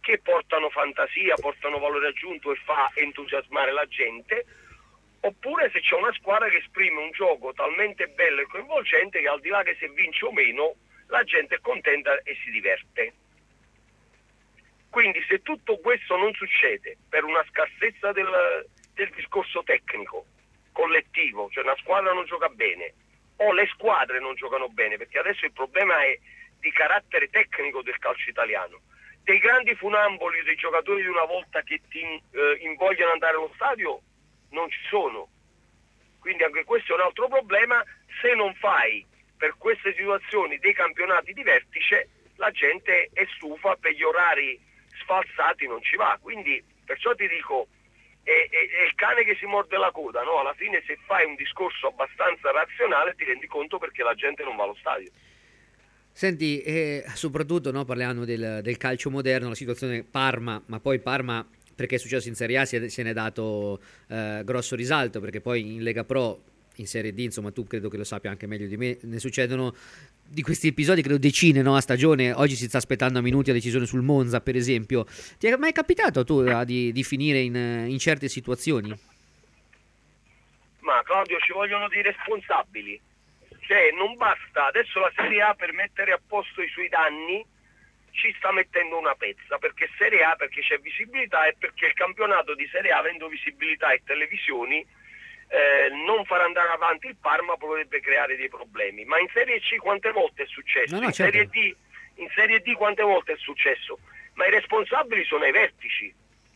che portano fantasia, portano valore aggiunto e fa entusiasmare la gente, oppure se c'è una squadra che esprime un gioco talmente bello e coinvolgente che al di là che se vince o meno la gente è contenta e si diverte. Quindi se tutto questo non succede per una scarsezza del, del discorso tecnico, collettivo, cioè una squadra non gioca bene o le squadre non giocano bene, perché adesso il problema è di carattere tecnico del calcio italiano, dei grandi funamboli, dei giocatori di una volta che ti eh, invogliano andare allo stadio non ci sono, quindi anche questo è un altro problema. Se non fai per queste situazioni dei campionati di vertice, la gente è stufa, per gli orari sfalsati non ci va, quindi perciò ti dico è, è, è il cane che si morde la coda, no? Alla fine se fai un discorso abbastanza razionale ti rendi conto perché la gente non va allo stadio. Senti, eh, soprattutto no, parliamo del, del calcio moderno, la situazione Parma, ma poi Parma perché è successo in Serie A se, se ne è dato eh, grosso risalto, perché poi in Lega Pro, in Serie D, insomma tu credo che lo sappia anche meglio di me, ne succedono di questi episodi credo decine, no, a stagione. Oggi si sta aspettando a minuti la decisione sul Monza per esempio. Ti è mai capitato tu eh, di, di finire in, in certe situazioni? Ma Claudio, ci vogliono dei responsabili, cioè non basta, adesso la Serie A per mettere a posto i suoi danni ci sta mettendo una pezza, perché Serie A, perché c'è visibilità e perché il campionato di Serie A, avendo visibilità e televisioni, eh, non far andare avanti il Parma potrebbe creare dei problemi. Ma in Serie C quante volte è successo? No, no, in, certo. Serie D, in Serie D quante volte è successo? Ma i responsabili sono ai vertici.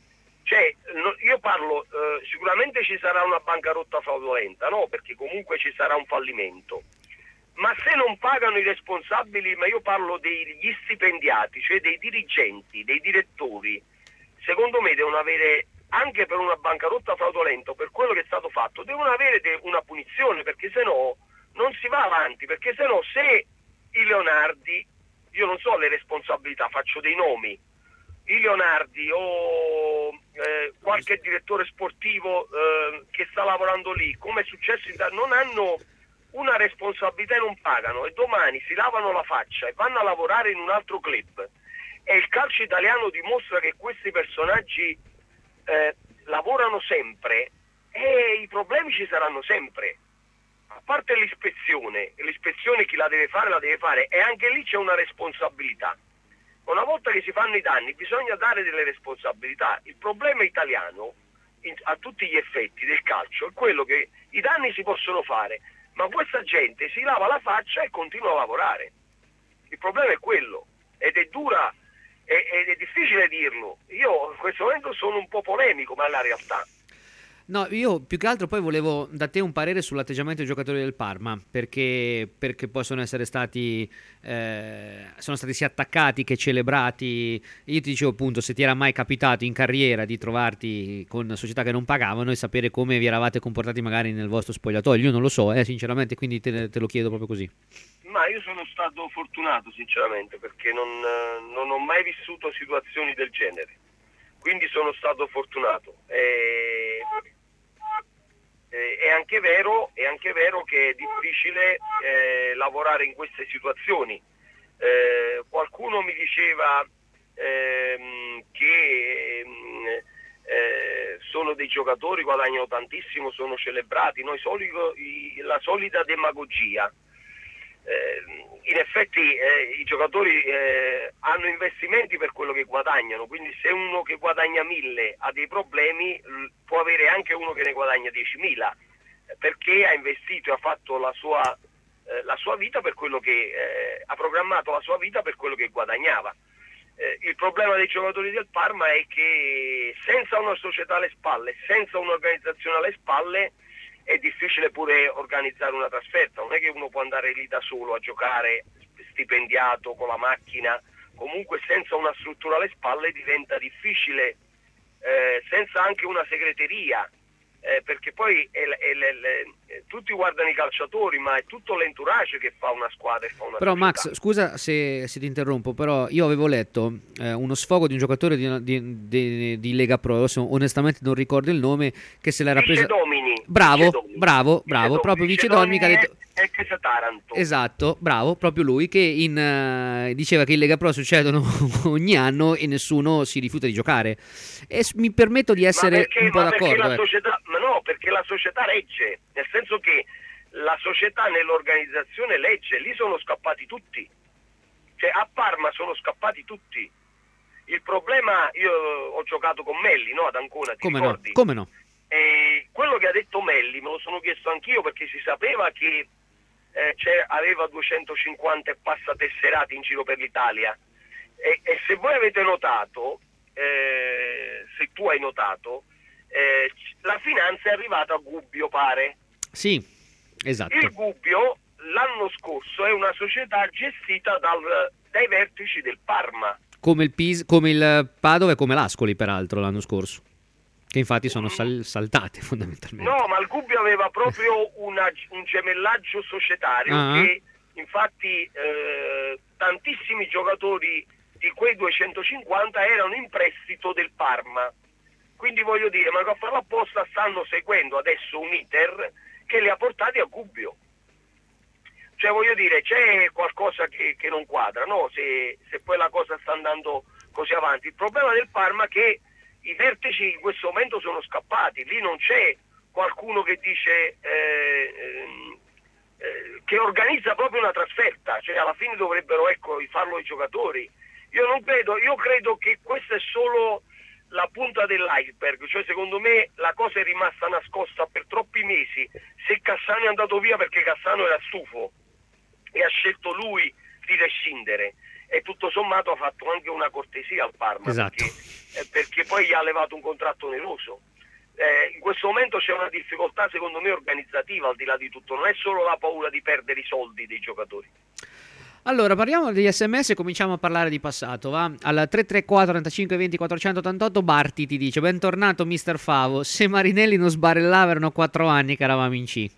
Cioè, no, io parlo, eh, sicuramente ci sarà una bancarotta fraudolenta, no? Perché comunque ci sarà un fallimento. Ma se non pagano i responsabili, ma io parlo degli stipendiati, cioè dei dirigenti, dei direttori, secondo me devono avere, anche per una bancarotta fraudolenta, per quello che è stato fatto, devono avere de- una punizione, perché se no non si va avanti, perché se no se i Leonardi, io non so le responsabilità, faccio dei nomi, i Leonardi o eh, qualche direttore sportivo eh, che sta lavorando lì, come è successo in Italia, non hanno una responsabilità e non pagano, e domani si lavano la faccia e vanno a lavorare in un altro club, e il calcio italiano dimostra che questi personaggi eh, lavorano sempre, e i problemi ci saranno sempre. A parte l'ispezione, l'ispezione chi la deve fare la deve fare, e anche lì c'è una responsabilità. Una volta che si fanno i danni bisogna dare delle responsabilità. Il problema italiano in, a tutti gli effetti del calcio è quello che i danni si possono fare, ma questa gente si lava la faccia e continua a lavorare. Il problema è quello, ed è dura, ed è difficile dirlo. Io in questo momento sono un po' polemico, ma è la realtà. No, io più che altro poi volevo da te un parere sull'atteggiamento dei giocatori del Parma, perché, perché possono essere stati eh, sono stati sia attaccati che celebrati. Io ti dicevo appunto, se ti era mai capitato in carriera di trovarti con società che non pagavano e sapere come vi eravate comportati magari nel vostro spogliatoio. Io non lo so, eh, sinceramente, quindi te, te lo chiedo proprio così. Ma io sono stato fortunato sinceramente, perché non, non ho mai vissuto situazioni del genere, quindi sono stato fortunato. E... È anche vero, è anche vero che è difficile eh, lavorare in queste situazioni. Eh, qualcuno mi diceva ehm, che ehm, eh, sono dei giocatori, guadagnano tantissimo, sono celebrati, noi solito, i, la solita demagogia. Eh, in effetti eh, i giocatori eh, hanno investimenti per quello che guadagnano, quindi se uno che guadagna mille ha dei problemi, l- può avere anche uno che ne guadagna diecimila, perché ha investito e ha fatto la sua, eh, la sua vita per quello che eh, ha programmato la sua vita per quello che guadagnava. Eh, il problema dei giocatori del Parma è che senza una società alle spalle, senza un'organizzazione alle spalle, è difficile pure organizzare una trasferta. Non è che uno può andare lì da solo a giocare stipendiato con la macchina, comunque senza una struttura alle spalle diventa difficile, eh, senza anche una segreteria, eh, perché poi è, è, è, è, tutti guardano i calciatori, ma è tutto l'entourage che fa una squadra e fa una Però società. Max, scusa se, se ti interrompo, però io avevo letto eh, uno sfogo di un giocatore di, di, di, di Lega Pro, adesso onestamente non ricordo il nome, che se l'era Vice presa... Domini. Bravo, Vice Domini. bravo, Vice bravo, Domini. proprio Vice Vice Domini che ha detto... ex Taranto. Esatto, bravo, proprio lui che in, uh, diceva che in Lega Pro succedono ogni anno e nessuno si rifiuta di giocare. E s- mi permetto di essere ma perché, un po' ma perché d'accordo. la eh. società, ma no, perché la società legge, nel senso che la società nell'organizzazione legge, lì sono scappati tutti. Cioè a Parma sono scappati tutti. Il problema, io ho giocato con Melli, no, ad Ancona, ti Come no? ricordi? Come no? E quello che ha detto Melli me lo sono chiesto anch'io, perché si sapeva che eh, c'è, aveva duecentocinquanta e passa tesserati in giro per l'Italia e, e se voi avete notato, eh, se tu hai notato, eh, la finanza è arrivata a Gubbio, pare. Sì, esatto. Il Gubbio l'anno scorso è una società gestita dal, dai vertici del Parma. Come il, Pis- come il Padova e come l'Ascoli, peraltro, l'anno scorso. Che infatti sono sal- saltate fondamentalmente. No, ma il Gubbio aveva proprio una, un gemellaggio societario Ah. che infatti eh, tantissimi giocatori di quei duecentocinquanta erano in prestito del Parma. Quindi voglio dire, ma a farlo apposta stanno seguendo adesso un iter che li ha portati a Gubbio. Cioè voglio dire, c'è qualcosa che, che non quadra, no? Se, se poi la cosa sta andando così avanti. Il problema del Parma è che i vertici in questo momento sono scappati, lì non c'è qualcuno che dice eh, eh, che organizza proprio una trasferta, cioè alla fine dovrebbero ecco farlo i giocatori. Io non credo, io credo che questa è solo la punta dell'iceberg, cioè secondo me la cosa è rimasta nascosta per troppi mesi. Se Cassano è andato via perché Cassano era stufo e ha scelto lui di rescindere e tutto sommato ha fatto anche una cortesia al Parma, esatto. perché, eh, perché poi gli ha levato un contratto oneroso. Eh, in questo momento c'è una difficoltà secondo me organizzativa al di là di tutto, non è solo la paura di perdere i soldi dei giocatori. Allora, parliamo degli sms e cominciamo a parlare di passato, va? Al tre tre quattro trentacinque venti quattrocentottantotto Barti ti dice: bentornato mister Favo, se Marinelli non sbarellava erano quattro anni che eravamo in C.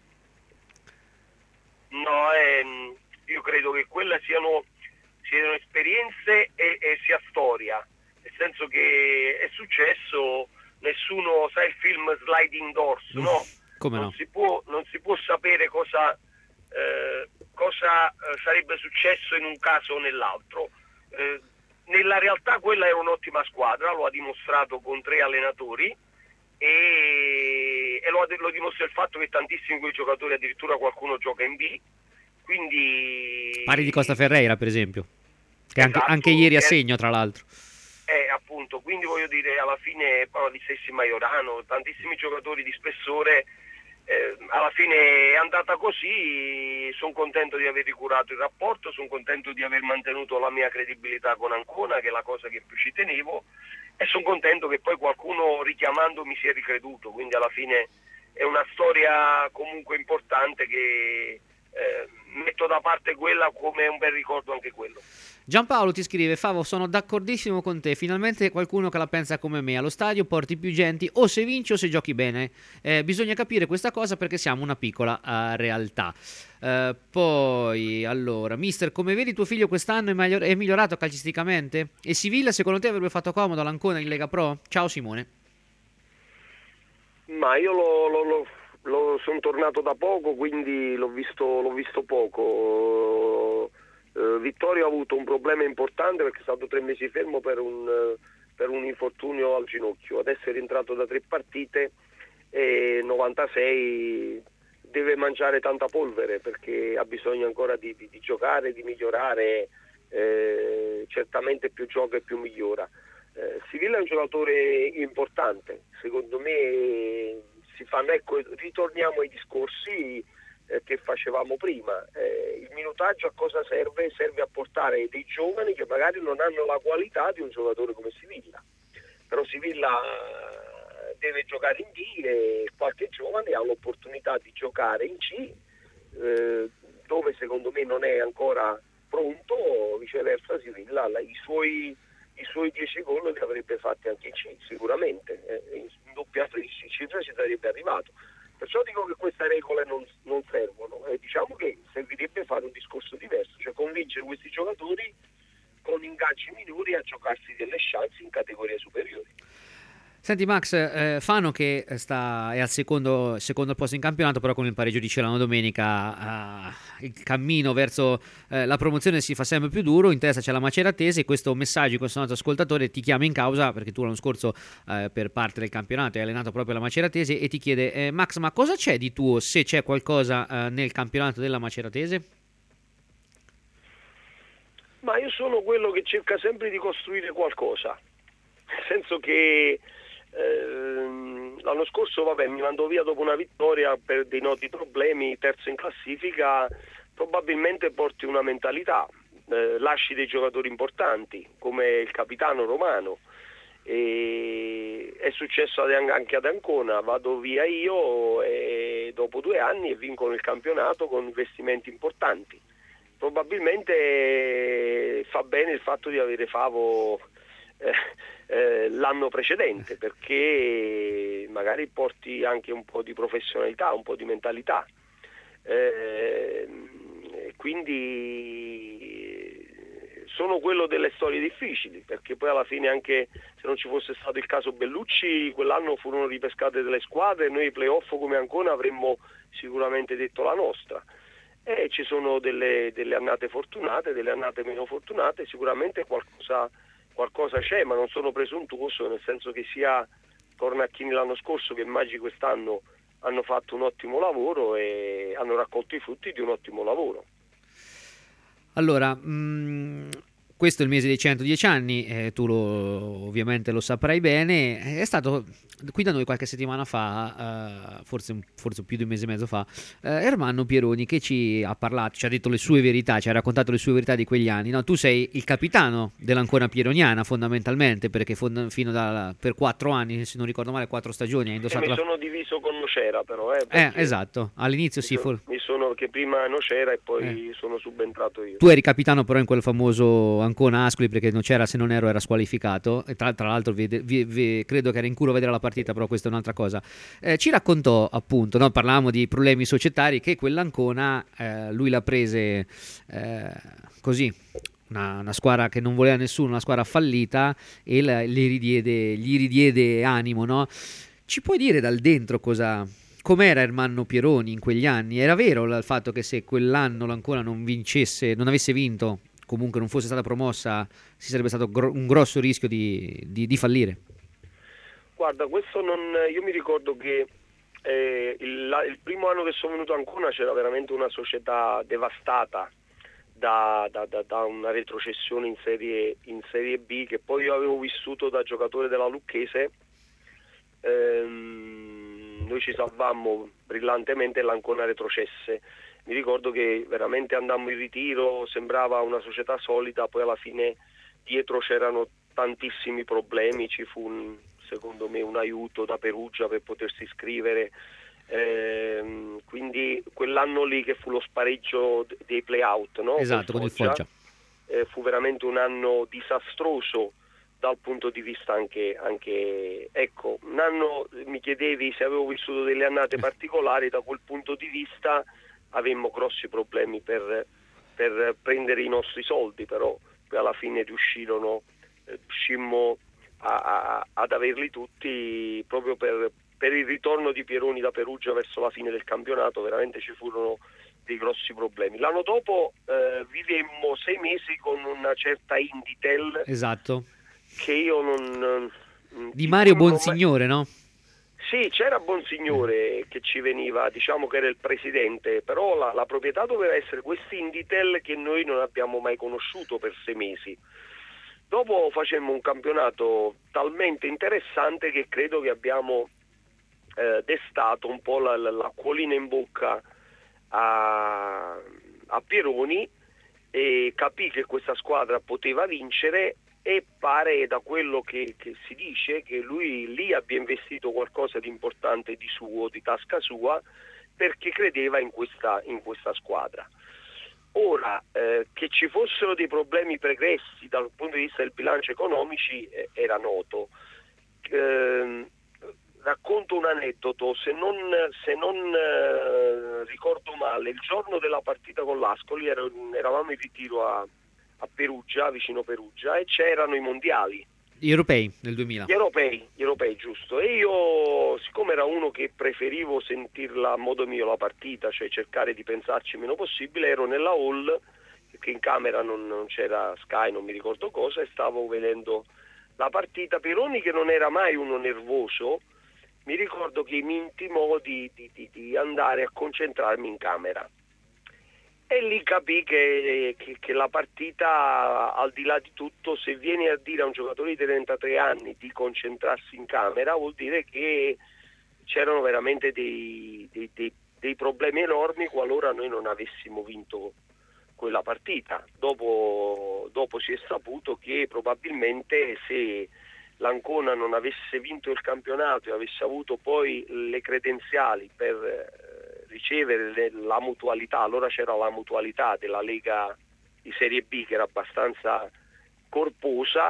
No, ehm, io credo che quelle siano, siano esperienze e, e sia storia, nel senso che è successo, nessuno sa il film Sliding Doors, no? Come non no? Si può, non si può sapere cosa, eh, cosa eh, sarebbe successo in un caso o nell'altro. Eh, nella realtà quella era un'ottima squadra, lo ha dimostrato con tre allenatori e, e lo, ha, lo dimostra il fatto che tantissimi di quei giocatori, addirittura qualcuno gioca in B, quindi... Pari di Costa Ferreira, per esempio, che esatto, anche, anche ieri a eh, segno, tra l'altro. Eh, appunto, quindi voglio dire, alla fine parlo di stessi Maiorano, tantissimi giocatori di spessore, eh, alla fine è andata così, sono contento di aver ricurato il rapporto, sono contento di aver mantenuto la mia credibilità con Ancona, che è la cosa che più ci tenevo, e sono contento che poi qualcuno richiamando mi sia ricreduto, quindi alla fine è una storia comunque importante che eh, metto da parte quella come un bel ricordo anche quello. Giampaolo ti scrive: Favo, sono d'accordissimo con te, finalmente qualcuno che la pensa come me, allo stadio porti più gente o se vinci o se giochi bene, eh, bisogna capire questa cosa perché siamo una piccola uh, realtà. Uh, poi allora mister, come vedi tuo figlio quest'anno è, miglior- è migliorato calcisticamente? E Siviglia secondo te avrebbe fatto comodo all'Ancona in Lega Pro? Ciao Simone. Ma io lo, lo, lo, lo sono tornato da poco, quindi l'ho visto, l'ho visto poco. Uh, Vittorio ha avuto un problema importante perché è stato tre mesi fermo per un, uh, per un infortunio al ginocchio. Adesso è rientrato da tre partite e novantasei deve mangiare tanta polvere perché ha bisogno ancora di, di, di giocare, di migliorare, eh, certamente più gioca e più migliora. Eh, Siviglia è un giocatore importante, secondo me si fanno, ecco, ritorniamo ai discorsi eh, che facevamo prima. Eh, il minutaggio a cosa serve? Serve a portare dei giovani che magari non hanno la qualità di un giocatore come Siviglia, però Siviglia deve giocare in B e qualche giovane ha l'opportunità di giocare in C, eh, dove secondo me non è ancora pronto, viceversa Siviglia i suoi i suoi dieci gol li avrebbe fatti anche in C, sicuramente, eh, in doppia cifra ci sarebbe arrivato. Perciò dico che queste regole non, non servono, eh, diciamo che servirebbe fare un discorso diverso, cioè convincere questi giocatori con ingaggi minori a giocarsi delle chance in categorie superiori. Senti Max, eh, Fano che sta, è al secondo, secondo posto in campionato, però con il pareggio di Celano domenica eh, il cammino verso eh, la promozione si fa sempre più duro. In testa c'è la Maceratese, questo messaggio, questo nostro ascoltatore ti chiama in causa perché tu l'anno scorso eh, per parte del campionato hai allenato proprio la Maceratese e ti chiede eh, Max, ma cosa c'è di tuo, se c'è qualcosa eh, nel campionato della Maceratese? Ma io sono quello che cerca sempre di costruire qualcosa, nel senso che ehm, l'anno scorso vabbè, mi mandò via dopo una vittoria per dei noti problemi, terzo in classifica. Probabilmente porti una mentalità, eh, lasci dei giocatori importanti come il capitano Romano, e è successo anche ad Ancona, vado via io e dopo due anni e vincono il campionato con investimenti importanti. Probabilmente fa bene il fatto di avere Favo eh, eh, l'anno precedente, perché magari porti anche un po' di professionalità, un po' di mentalità, eh, quindi sono quello delle storie difficili, perché poi alla fine, anche se non ci fosse stato il caso Bellucci, quell'anno furono ripescate delle squadre e noi ai playoff come Ancona avremmo sicuramente detto la nostra. E ci sono delle, delle annate fortunate, delle annate meno fortunate, sicuramente qualcosa, qualcosa c'è, ma non sono presuntuoso, nel senso che sia Cornacchini l'anno scorso che Maggi quest'anno hanno fatto un ottimo lavoro e hanno raccolto i frutti di un ottimo lavoro. Allora, mh, questo è il mese dei centodieci anni, eh, tu lo, ovviamente lo saprai bene, è stato qui da noi qualche settimana fa, eh, forse, forse più di un mese e mezzo fa, eh, Ermanno Pieroni che ci ha parlato, ci ha detto le sue verità, ci ha raccontato le sue verità di quegli anni. No, tu sei il capitano dell'Ancona Pieroniana fondamentalmente, perché fond- fino da, per quattro anni, se non ricordo male, quattro stagioni hai indossato e mi la... sono diviso con Nocera però. Eh, eh esatto, all'inizio mi sì. Sono, For... mi sono, che prima Nocera e poi eh. sono subentrato io. Tu eri capitano però in quel famoso Ancona Ascoli, perché Nocera, se non ero, era squalificato, e tra, tra l'altro vede, vi, vi, credo che era in culo a vedere la partita, però questa è un'altra cosa. Eh, ci raccontò appunto, no? Parlavamo di problemi societari, che quell'Ancona eh, lui l'ha prese eh, così, una, una squadra che non voleva nessuno, una squadra fallita, e la, gli, ridiede, gli ridiede animo, no? Ci puoi dire dal dentro cosa, com'era Ermanno Pieroni in quegli anni? Era vero il fatto che se quell'anno l'Ancona non vincesse, non avesse vinto, comunque non fosse stata promossa, si sarebbe stato gro- un grosso rischio di, di, di fallire? Guarda, questo non, io mi ricordo che eh, il, la, il primo anno che sono venuto a Ancona c'era veramente una società devastata da, da, da, da una retrocessione in serie, in serie B, che poi io avevo vissuto da giocatore della Lucchese. Ehm, noi ci salvammo brillantemente e l'Ancona retrocesse. Mi ricordo che veramente andammo in ritiro, sembrava una società solida, poi alla fine dietro c'erano tantissimi problemi, ci fu un, secondo me un aiuto da Perugia per potersi iscrivere, ehm, quindi quell'anno lì che fu lo spareggio dei play-out, no? Esatto, con il Foggia, eh, fu veramente un anno disastroso dal punto di vista anche, anche ecco, un anno, mi chiedevi se avevo vissuto delle annate particolari, da quel punto di vista avemmo grossi problemi per, per prendere i nostri soldi, però poi alla fine riuscirono, eh, riuscimmo a, a, ad averli tutti proprio per, per il ritorno di Pieroni da Perugia verso la fine del campionato. Veramente ci furono dei grossi problemi. L'anno dopo eh, vivemmo sei mesi con una certa Inditel, esatto, che io non... di Mario Bonsignore, mai... no? Sì, c'era Bonsignore che ci veniva, diciamo che era il presidente, però la, la proprietà doveva essere quest'Inditel che noi non abbiamo mai conosciuto per sei mesi. Dopo facemmo un campionato talmente interessante che credo che abbiamo eh, destato un po' la, la, l'acquolina in bocca a, a Pieroni, e capì che questa squadra poteva vincere, e pare da quello che, che si dice che lui lì abbia investito qualcosa di importante di suo, di tasca sua, perché credeva in questa, in questa squadra. Ora, eh, che ci fossero dei problemi pregressi dal punto di vista del bilancio economici eh, era noto. Eh, racconto un aneddoto, se non, se non eh, ricordo male, il giorno della partita con l'Ascoli ero, eravamo in ritiro a a Perugia, vicino Perugia, e c'erano i mondiali. Gli europei nel duemila. Gli europei, gli europei, giusto. E io, siccome era uno che preferivo sentirla a modo mio la partita, cioè cercare di pensarci il meno possibile, ero nella hall, perché in camera non, non c'era Sky, non mi ricordo cosa, e stavo vedendo la partita. Pironi, che non era mai uno nervoso, mi ricordo che mi intimò di, di, di, di andare a concentrarmi in camera. E lì capì che, che, che la partita, al di là di tutto, se vieni a dire a un giocatore di trentatré anni di concentrarsi in camera, vuol dire che c'erano veramente dei, dei, dei, dei problemi enormi qualora noi non avessimo vinto quella partita. Dopo, dopo si è saputo che probabilmente se l'Ancona non avesse vinto il campionato e avesse avuto poi le credenziali per ricevere la mutualità, allora c'era la mutualità della Lega di Serie B, che era abbastanza corposa,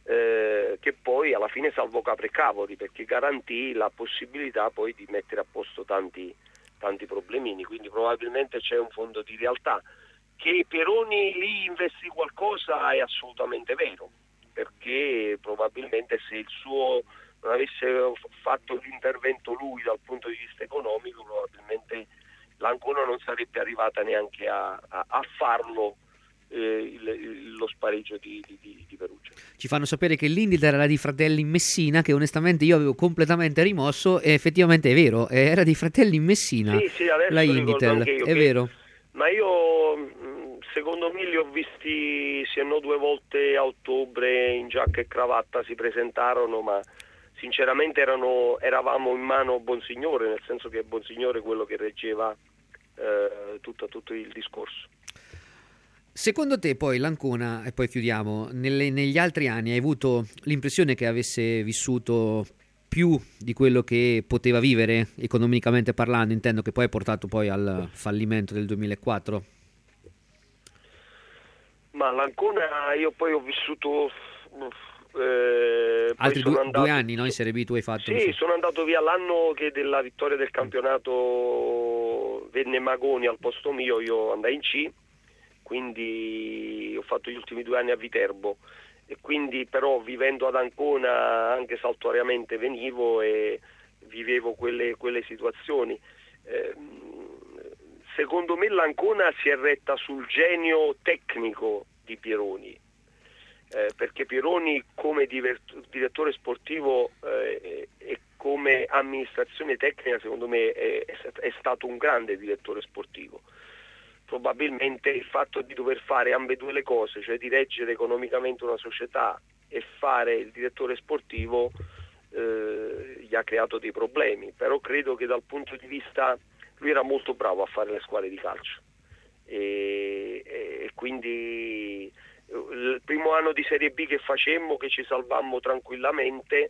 eh, che poi alla fine salvò capre e cavoli, perché garantì la possibilità poi di mettere a posto tanti, tanti problemini. Quindi probabilmente c'è un fondo di realtà. Che Pironi lì investì qualcosa è assolutamente vero, perché probabilmente se il suo non avesse fatto l'intervento lui dal punto di vista economico, probabilmente l'Ancona non sarebbe arrivata neanche a, a, a farlo eh, il, il, lo spareggio di, di, di Perugia. Ci fanno sapere che l'Inditel era di Fratelli Messina, che onestamente io avevo completamente rimosso, e effettivamente è vero, era di Fratelli Messina. Sì, sì, adesso la Inditel, io, è che, vero. Ma io secondo me li ho visti, se no due volte a ottobre in giacca e cravatta si presentarono, ma sinceramente erano, eravamo in mano Bonsignore, nel senso che è Bonsignore quello che reggeva eh, tutto, tutto il discorso. Secondo te poi l'Ancona, e poi chiudiamo, nelle, negli altri anni hai avuto l'impressione che avesse vissuto più di quello che poteva vivere economicamente parlando, intendo, che poi ha portato poi al fallimento del duemilaquattro? Ma l'Ancona io poi ho vissuto eh, altri poi due, andato, due anni, no? In Serie B tu hai fatto? Sì, sono andato via l'anno che della vittoria del campionato venne Magoni al posto mio, io andai in C, quindi ho fatto gli ultimi due anni a Viterbo, e quindi però vivendo ad Ancona anche saltuariamente venivo e vivevo quelle, quelle situazioni. Eh, secondo me l'Ancona si è retta sul genio tecnico di Pironi, eh, perché Pironi come divert- direttore sportivo eh, e come amministrazione tecnica secondo me è, è stato un grande direttore sportivo. Probabilmente il fatto di dover fare ambedue le cose, cioè di reggere economicamente una società e fare il direttore sportivo, eh, gli ha creato dei problemi, però credo che dal punto di vista, lui era molto bravo a fare le squadre di calcio e, e quindi il primo anno di Serie B che facemmo, che ci salvammo tranquillamente,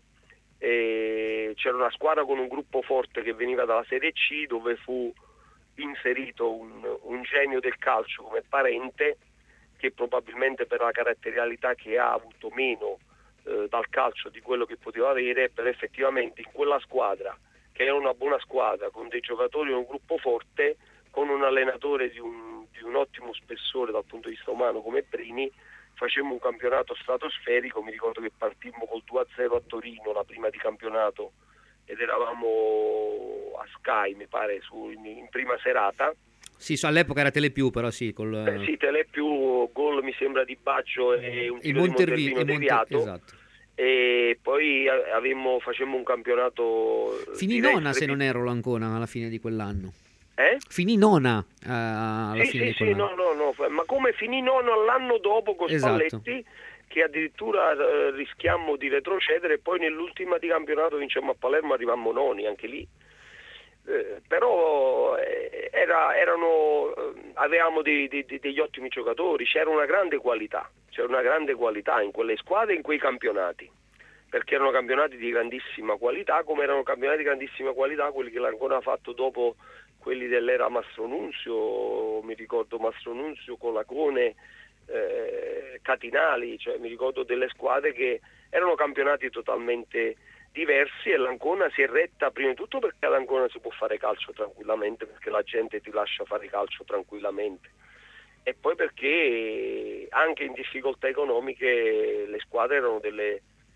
e c'era una squadra con un gruppo forte che veniva dalla Serie C, dove fu inserito un, un genio del calcio come Parente, che probabilmente per la caratterialità che ha avuto meno eh, dal calcio di quello che poteva avere, però effettivamente in quella squadra, che era una buona squadra, con dei giocatori, un gruppo forte, con un allenatore di un, di un ottimo spessore dal punto di vista umano come Brini, facemmo un campionato stratosferico. Mi ricordo che partimmo col due a zero a Torino, la prima di campionato, ed eravamo a Sky, mi pare, su, in, in prima serata. Sì, so, all'epoca era Telepiù, però sì. Col... Eh, sì, Telepiù, gol mi sembra di Baggio e un tiro di Montervino deviato. Esatto. E poi avemmo, facemmo un campionato. Finì nona, se non ero l'Ancona alla fine di quell'anno. Eh? Finì nona uh, alla sì, fine sì, di quell'anno. Sì, no, no, no, ma come finì nona l'anno dopo con Esatto. Spalletti, che addirittura eh, rischiammo di retrocedere, e poi nell'ultima di campionato vincemmo a Palermo, arrivammo noni anche lì. Eh, però eh, era, erano, eh, avevamo dei, dei, degli ottimi giocatori, c'era una grande qualità, c'era una grande qualità in quelle squadre, in quei campionati, perché erano campionati di grandissima qualità, come erano campionati di grandissima qualità quelli che l'Ancona ha fatto dopo, quelli dell'era Mastronunzio. Mi ricordo Mastronunzio, Colacone, eh, Catinali, cioè mi ricordo delle squadre che erano campionati totalmente diversi, e l'Ancona si è retta prima di tutto perché ad Ancona si può fare calcio tranquillamente, perché la gente ti lascia fare calcio tranquillamente, e poi perché anche in difficoltà economiche le squadre erano delle,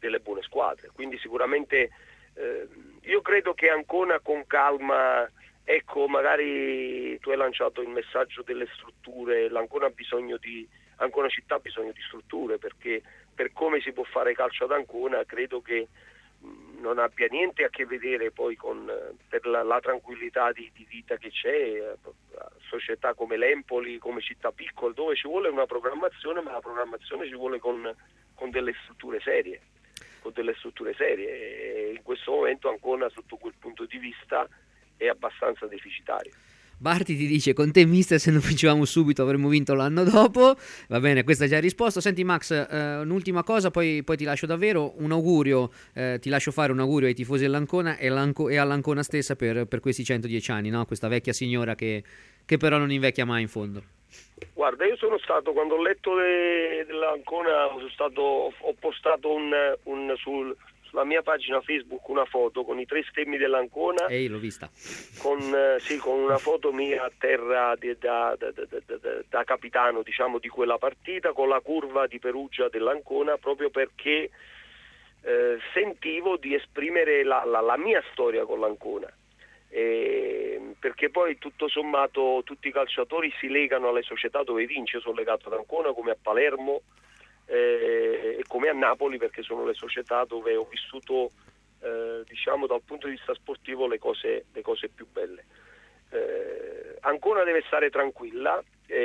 delle buone squadre. Quindi sicuramente eh, io credo che Ancona con calma, ecco, magari tu hai lanciato il messaggio delle strutture, l'Ancona ha bisogno di, Ancona città ha bisogno di strutture, perché per come si può fare calcio ad Ancona credo che non abbia niente a che vedere poi con per la, la tranquillità di, di vita che c'è, eh, società come l'Empoli, come città piccole, dove ci vuole una programmazione, ma la programmazione ci vuole con, con delle strutture serie, con delle strutture serie e in questo momento Ancona sotto quel punto di vista è abbastanza deficitario. Barti ti dice: con te mister, se non vincevamo subito avremmo vinto l'anno dopo. Va bene, questa già risposto. Senti Max, eh, un'ultima cosa, poi, poi ti lascio davvero un augurio, eh, ti lascio fare un augurio ai tifosi dell'Ancona e, l'Anco- e all'Ancona stessa per, per questi centodieci anni, no? Questa vecchia signora che, che però non invecchia mai in fondo. Guarda, io sono stato, quando ho letto de, dell'Ancona, sono stato, ho postato un, un sul sulla mia pagina Facebook una foto con i tre stemmi dell'Ancona. Ehi, l'ho vista. Con, eh, sì, con una foto mia a terra di, da, da, da, da, da capitano, diciamo, di quella partita, con la curva di Perugia dell'Ancona, proprio perché eh, sentivo di esprimere la, la, la mia storia con l'Ancona. Eh, perché poi tutto sommato tutti i calciatori si legano alle società dove vince. Io sono legato ad Ancona come a Palermo, Eh, e come a Napoli, perché sono le società dove ho vissuto eh, diciamo dal punto di vista sportivo le cose, le cose più belle. eh, Ancona deve stare tranquilla,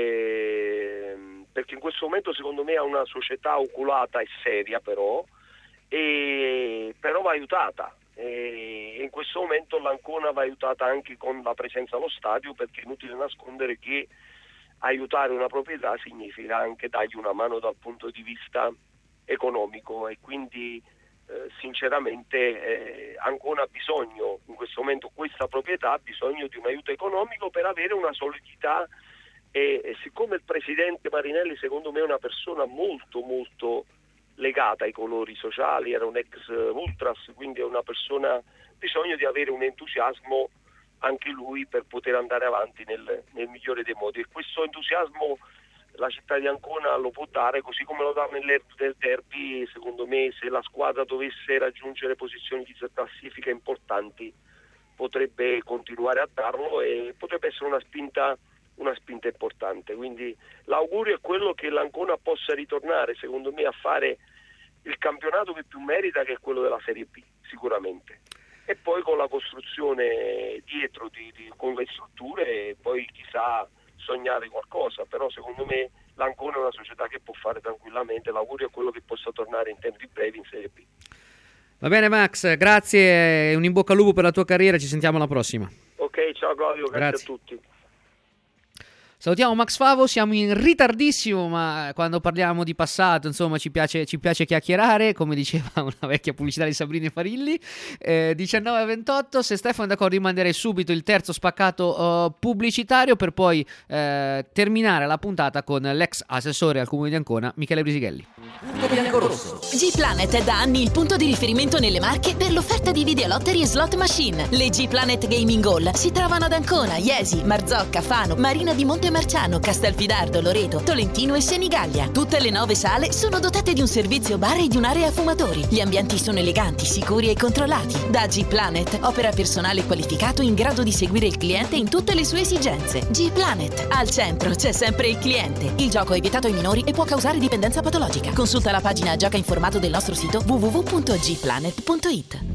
eh, perché in questo momento secondo me ha una società oculata e seria, però e, però va aiutata, e in questo momento l'Ancona va aiutata anche con la presenza allo stadio, perché è inutile nascondere che aiutare una proprietà significa anche dargli una mano dal punto di vista economico, e quindi eh, sinceramente eh, Ancona ha bisogno in questo momento, questa proprietà ha bisogno di un aiuto economico per avere una solidità, e, e siccome il presidente Marinelli secondo me è una persona molto molto legata ai colori sociali, era un ex Ultras, quindi è una persona, ha bisogno di avere un entusiasmo anche lui per poter andare avanti nel, nel migliore dei modi, e questo entusiasmo la città di Ancona lo può dare, così come lo dà nel derby. Secondo me, se la squadra dovesse raggiungere posizioni di classifica importanti, potrebbe continuare a darlo e potrebbe essere una spinta una spinta importante. Quindi l'augurio è quello che l'Ancona possa ritornare, secondo me, a fare il campionato che più merita, che è quello della Serie B, sicuramente. E poi con la costruzione dietro di, di, con le strutture, e poi chissà sognare qualcosa, però secondo me l'Ancona è una società che può fare tranquillamente. L'augurio è quello che possa tornare in tempi brevi in Serie B. Va bene Max, grazie e un in bocca al lupo per la tua carriera, ci sentiamo alla prossima. Ok, ciao Claudio, grazie, grazie a tutti. Salutiamo Max Favo, siamo in ritardissimo, ma quando parliamo di passato, insomma, ci piace, ci piace chiacchierare, come diceva una vecchia pubblicità di Sabrina Farilli. eh, diciannove a ventotto, se Stefano è d'accordo rimanderei subito il terzo spaccato uh, pubblicitario, per poi uh, terminare la puntata con l'ex assessore al Comune di Ancona, Michele Brisighelli. G-Planet è da anni il punto di riferimento nelle Marche per l'offerta di videolottery e slot machine. Le G-Planet Gaming Hall si trovano ad Ancona, Iesi, Marzocca, Fano, Marina di Montemarciano, Castelfidardo, Loreto, Tolentino e Senigallia. Tutte le nove sale sono dotate di un servizio bar e di un'area fumatori. Gli ambienti sono eleganti, sicuri e controllati. Da G-Planet opera personale qualificato in grado di seguire il cliente in tutte le sue esigenze. G-Planet, al centro c'è sempre il cliente. Il gioco è vietato ai minori e può causare dipendenza patologica. Consulta la pagina Gioca informato del nostro sito w w w punto g planet punto i t.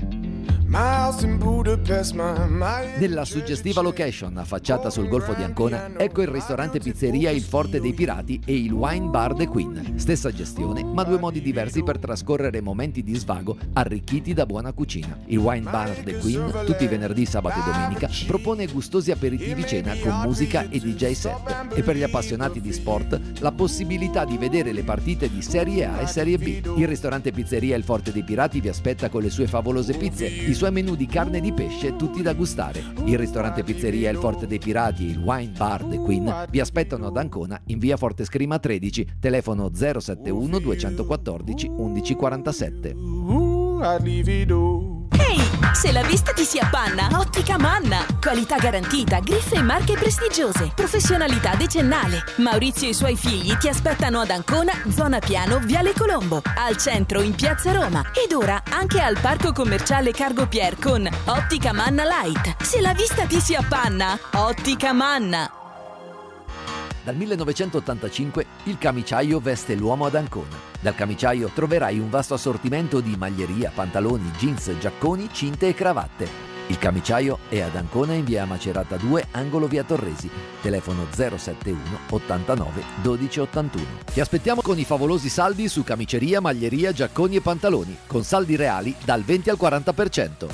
Nella suggestiva location affacciata sul Golfo di Ancona, ecco il ristorante pizzeria Il Forte dei Pirati e il Wine Bar The Queen. Stessa gestione, ma due modi diversi per trascorrere momenti di svago arricchiti da buona cucina. Il Wine Bar The Queen, tutti i venerdì, sabato e domenica, propone gustosi aperitivi cena con musica e D J set. E per gli appassionati di sport, la possibilità di vedere le partite di Serie A e Serie B. Il ristorante pizzeria Il Forte dei Pirati vi aspetta con le sue favolose pizze, i suoi menù di carne e di pesce tutti da gustare. Il ristorante pizzeria Il Forte dei Pirati e il Wine Bar The Queen vi aspettano ad Ancona in via Forte Scrima tredici, telefono zero sette uno due uno quattro uno uno uno quarantasette. Ehi, Se la vista ti si appanna, Ottica Manna. Qualità garantita, griffe e marche prestigiose, professionalità decennale. Maurizio e i suoi figli ti aspettano ad Ancona, zona Piano, Viale Colombo, al centro in Piazza Roma ed ora anche al Parco Commerciale Cargo Pier con Ottica Manna Light. Se la vista ti si appanna, Ottica Manna. Dal millenovecentottantacinque il camiciaio veste l'uomo ad Ancona. Dal camiciaio troverai un vasto assortimento di maglieria, pantaloni, jeans, giacconi, cinte e cravatte. Il camiciaio è ad Ancona in via Macerata due, angolo via Torresi. Telefono zero sette uno ottantanove dodici ottantuno. Ti aspettiamo con i favolosi saldi su camiceria, maglieria, giacconi e pantaloni, con saldi reali dal venti al quaranta per cento.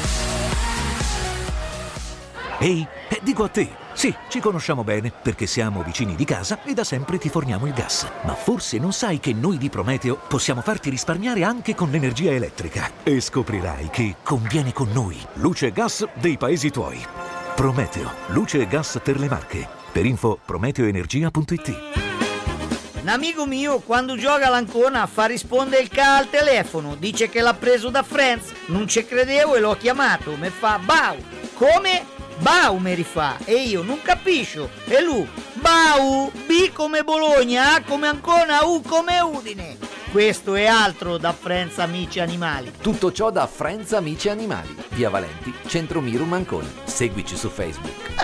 Ehi, eh, dico a te, sì, ci conosciamo bene perché siamo vicini di casa e da sempre ti forniamo il gas. Ma forse non sai che noi di Prometeo possiamo farti risparmiare anche con l'energia elettrica. E scoprirai che conviene con noi. Luce e gas dei paesi tuoi. Prometeo, luce e gas per le Marche. Per info prometeoenergia punto it. Un amico mio quando gioca all'Ancona fa rispondere il ca al telefono, dice che l'ha preso da Friends, non ci credevo e l'ho chiamato, mi fa Bau, come? Bau mi rifà e io non capisco e lui Bau, B come Bologna, A come Ancona, U come Udine. Questo è altro da Friends Amici Animali. Tutto ciò da Friends Amici Animali, via Valenti, Centro Mirum Ancona. Seguici su Facebook.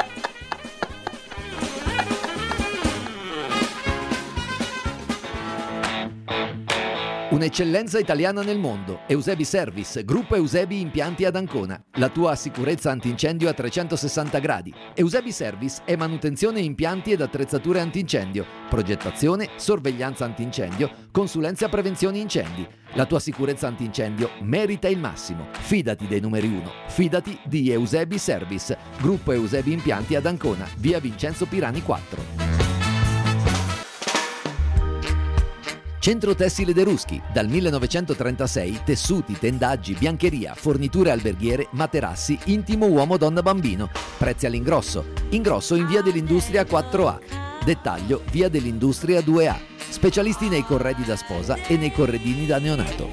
Un'eccellenza italiana nel mondo. Eusebi Service, gruppo Eusebi Impianti ad Ancona. La tua sicurezza antincendio a trecentosessanta gradi. Eusebi Service è manutenzione impianti ed attrezzature antincendio, progettazione, sorveglianza antincendio, consulenza prevenzione incendi. La tua sicurezza antincendio merita il massimo. Fidati dei numeri uno. Fidati di Eusebi Service, gruppo Eusebi Impianti ad Ancona, via Vincenzo Pirani quattro. Centro Tessile De Ruschi, dal millenovecentotrentasei, tessuti, tendaggi, biancheria, forniture alberghiere, materassi, intimo uomo, donna, bambino. Prezzi all'ingrosso. Ingrosso in via dell'Industria quattro A. Dettaglio via dell'Industria due A. Specialisti nei corredi da sposa e nei corredini da neonato.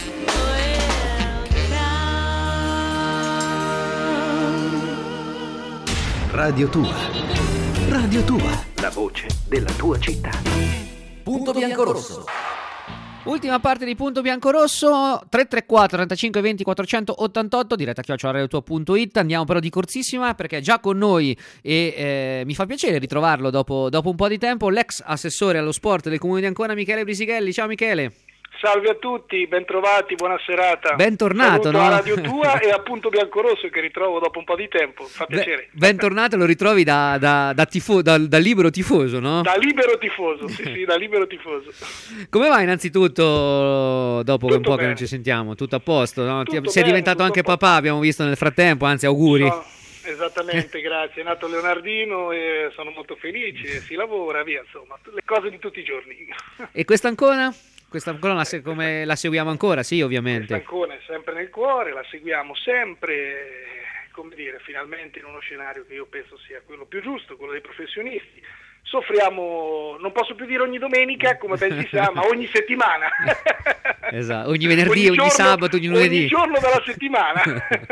Radio Tua. Radio Tua. La voce della tua città. Punto biancorosso. Ultima parte di Punto Biancorosso, tre tre quattro trentacinque venti quattrocentottantotto, diretta chiocciola radiotua punto it. Andiamo però di corsissima perché è già con noi e eh, mi fa piacere ritrovarlo dopo, dopo un po' di tempo, l'ex assessore allo sport del Comune di Ancona, Michele Brisighelli. Ciao Michele. Salve a tutti, bentrovati, buona serata. Bentornato, Saluto no? a Radio Tua e a Punto Biancorosso che ritrovo dopo un po' di tempo, fa piacere. Beh, bentornato, lo ritrovi da, da, da, tifo, da, da libero tifoso, no? Da libero tifoso, sì sì, da libero tifoso. Come va innanzitutto dopo tutto un po' bene. che non ci sentiamo? Tutto a posto, no? Tutto Ti, sei bene, diventato anche tutto papà, abbiamo visto nel frattempo, anzi auguri. No, esattamente, grazie. È nato Leonardino e sono molto felice, si lavora, via, insomma, le cose di tutti i giorni. E questa Ancona? Questa Ancona la, se- come la seguiamo ancora? Sì, ovviamente. Questa Ancona è sempre nel cuore, la seguiamo sempre, come dire, finalmente in uno scenario che io penso sia quello più giusto, quello dei professionisti. Soffriamo, non posso più dire ogni domenica, come ben si sa, ma ogni settimana. Esatto, ogni venerdì, ogni, giorno, ogni sabato, ogni lunedì. Ogni giorno della settimana.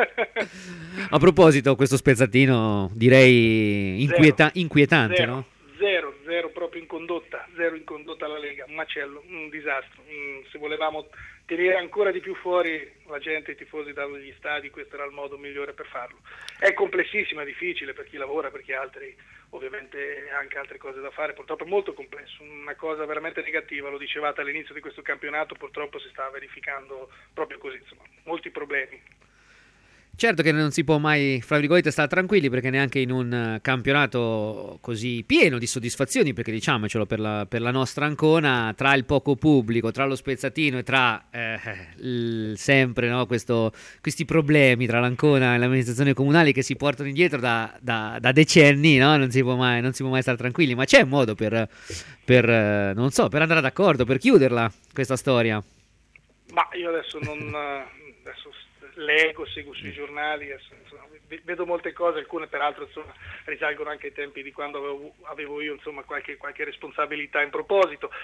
A proposito, questo spezzatino direi inquieta- Zero. inquietante, Zero. no? Zero, zero proprio in condotta, zero in condotta alla Lega, un macello, un disastro. Mm, se volevamo tenere ancora di più fuori la gente, i tifosi dagli stadi, questo era il modo migliore per farlo. È complessissimo, è difficile per chi lavora, per chi ha altri, ovviamente anche altre cose da fare, purtroppo è molto complesso, una cosa veramente negativa, lo dicevate all'inizio di questo campionato, purtroppo si sta verificando proprio così, insomma, molti problemi. Certo che non si può mai, fra virgolette, stare tranquilli perché neanche in un campionato così pieno di soddisfazioni, perché diciamocelo per la, per la nostra Ancona, tra il poco pubblico, tra lo spezzatino e tra eh, il, sempre no, questo, questi problemi tra l'Ancona e l'amministrazione comunale che si portano indietro da, da, da decenni, no? non, si può mai, non si può mai stare tranquilli, ma c'è un modo per, per, non so, per andare d'accordo, per chiuderla questa storia? Ma io adesso non... adesso leggo, seguo sui giornali, insomma, vedo molte cose, alcune peraltro insomma, risalgono anche ai tempi di quando avevo, avevo io insomma, qualche, qualche responsabilità in proposito.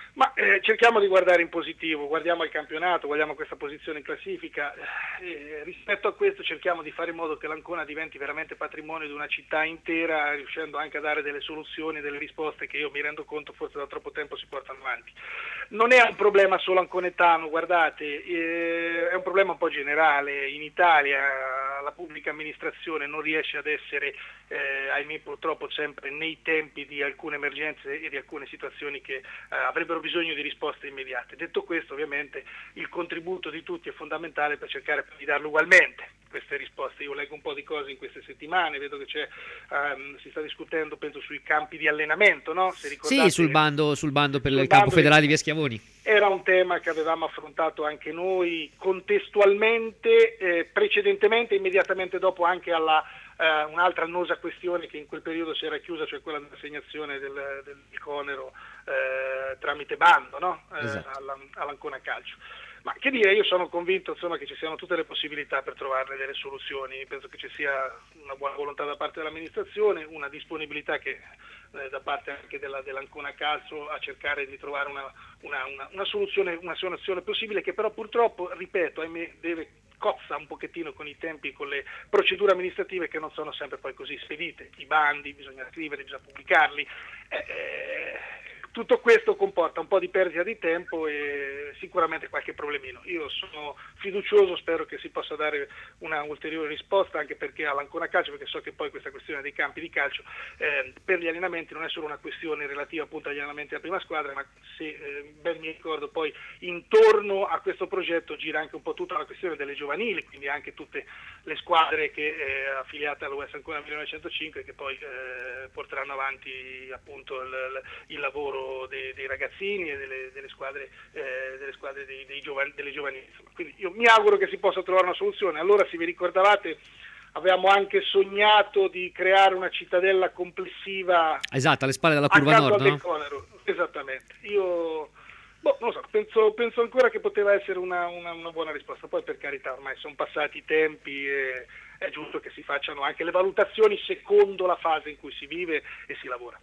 Ma eh, cerchiamo di guardare in positivo, guardiamo il campionato, guardiamo questa posizione in classifica, eh, rispetto a questo cerchiamo di fare in modo che l'Ancona diventi veramente patrimonio di una città intera, riuscendo anche a dare delle soluzioni, delle risposte che io mi rendo conto forse da troppo tempo si portano avanti. Non è un problema solo anconetano, guardate, eh, è un problema un po' generale. In Italia la pubblica amministrazione non riesce ad essere, eh, ahimè purtroppo, sempre nei tempi di alcune emergenze e di alcune situazioni che eh, avrebbero bisogno di risposte immediate. Detto questo, ovviamente il contributo di tutti è fondamentale per cercare di darlo ugualmente queste risposte. Io leggo un po' di cose in queste settimane, vedo che c'è, um, si sta discutendo, penso, sui campi di allenamento, no? Se ricordate, sì, sul bando, sul bando per sul il campo bando federale di... di Via Schiavoni. Era un tema che avevamo affrontato anche noi contestualmente, eh, precedentemente, immediatamente dopo anche alla eh, un'altra annosa questione che in quel periodo si era chiusa, cioè quella dell'assegnazione del, del Conero eh, tramite bando, no? eh, Esatto. alla, all'Ancona Calcio. Ma che dire, io sono convinto, insomma, che ci siano tutte le possibilità per trovarne delle soluzioni. Penso che ci sia una buona volontà da parte dell'amministrazione, una disponibilità che eh, da parte anche della, dell'Ancona Calcio a cercare di trovare una, una, una, una soluzione, una soluzione possibile, che però purtroppo, ripeto, ahimè, deve cozza un pochettino con i tempi e con le procedure amministrative che non sono sempre poi così spedite. I bandi bisogna scriverli, bisogna pubblicarli. Eh, eh, Tutto questo comporta un po' di perdita di tempo e sicuramente qualche problemino. Io sono fiducioso, spero che si possa dare una ulteriore risposta, anche perché all'Ancona Calcio, perché so che poi questa questione dei campi di calcio eh, per gli allenamenti non è solo una questione relativa appunto agli allenamenti della prima squadra, ma se eh, ben mi ricordo poi intorno a questo progetto gira anche un po' tutta la questione delle giovanili, quindi anche tutte le squadre che eh, affiliate all'U S Ancona millenovecentocinque che poi eh, porteranno avanti appunto il, il lavoro Dei, dei ragazzini e delle, delle squadre, eh, delle squadre dei, dei giovani, delle giovani. Quindi io mi auguro che si possa trovare una soluzione. Allora, se vi ricordavate, avevamo anche sognato di creare una cittadella complessiva, esatto, alle spalle della curva nord, no? Conero. Esattamente. Io boh, non lo so, penso, penso ancora che poteva essere una, una, una buona risposta. Poi, per carità, ormai sono passati i tempi e è giusto che si facciano anche le valutazioni secondo la fase in cui si vive e si lavora.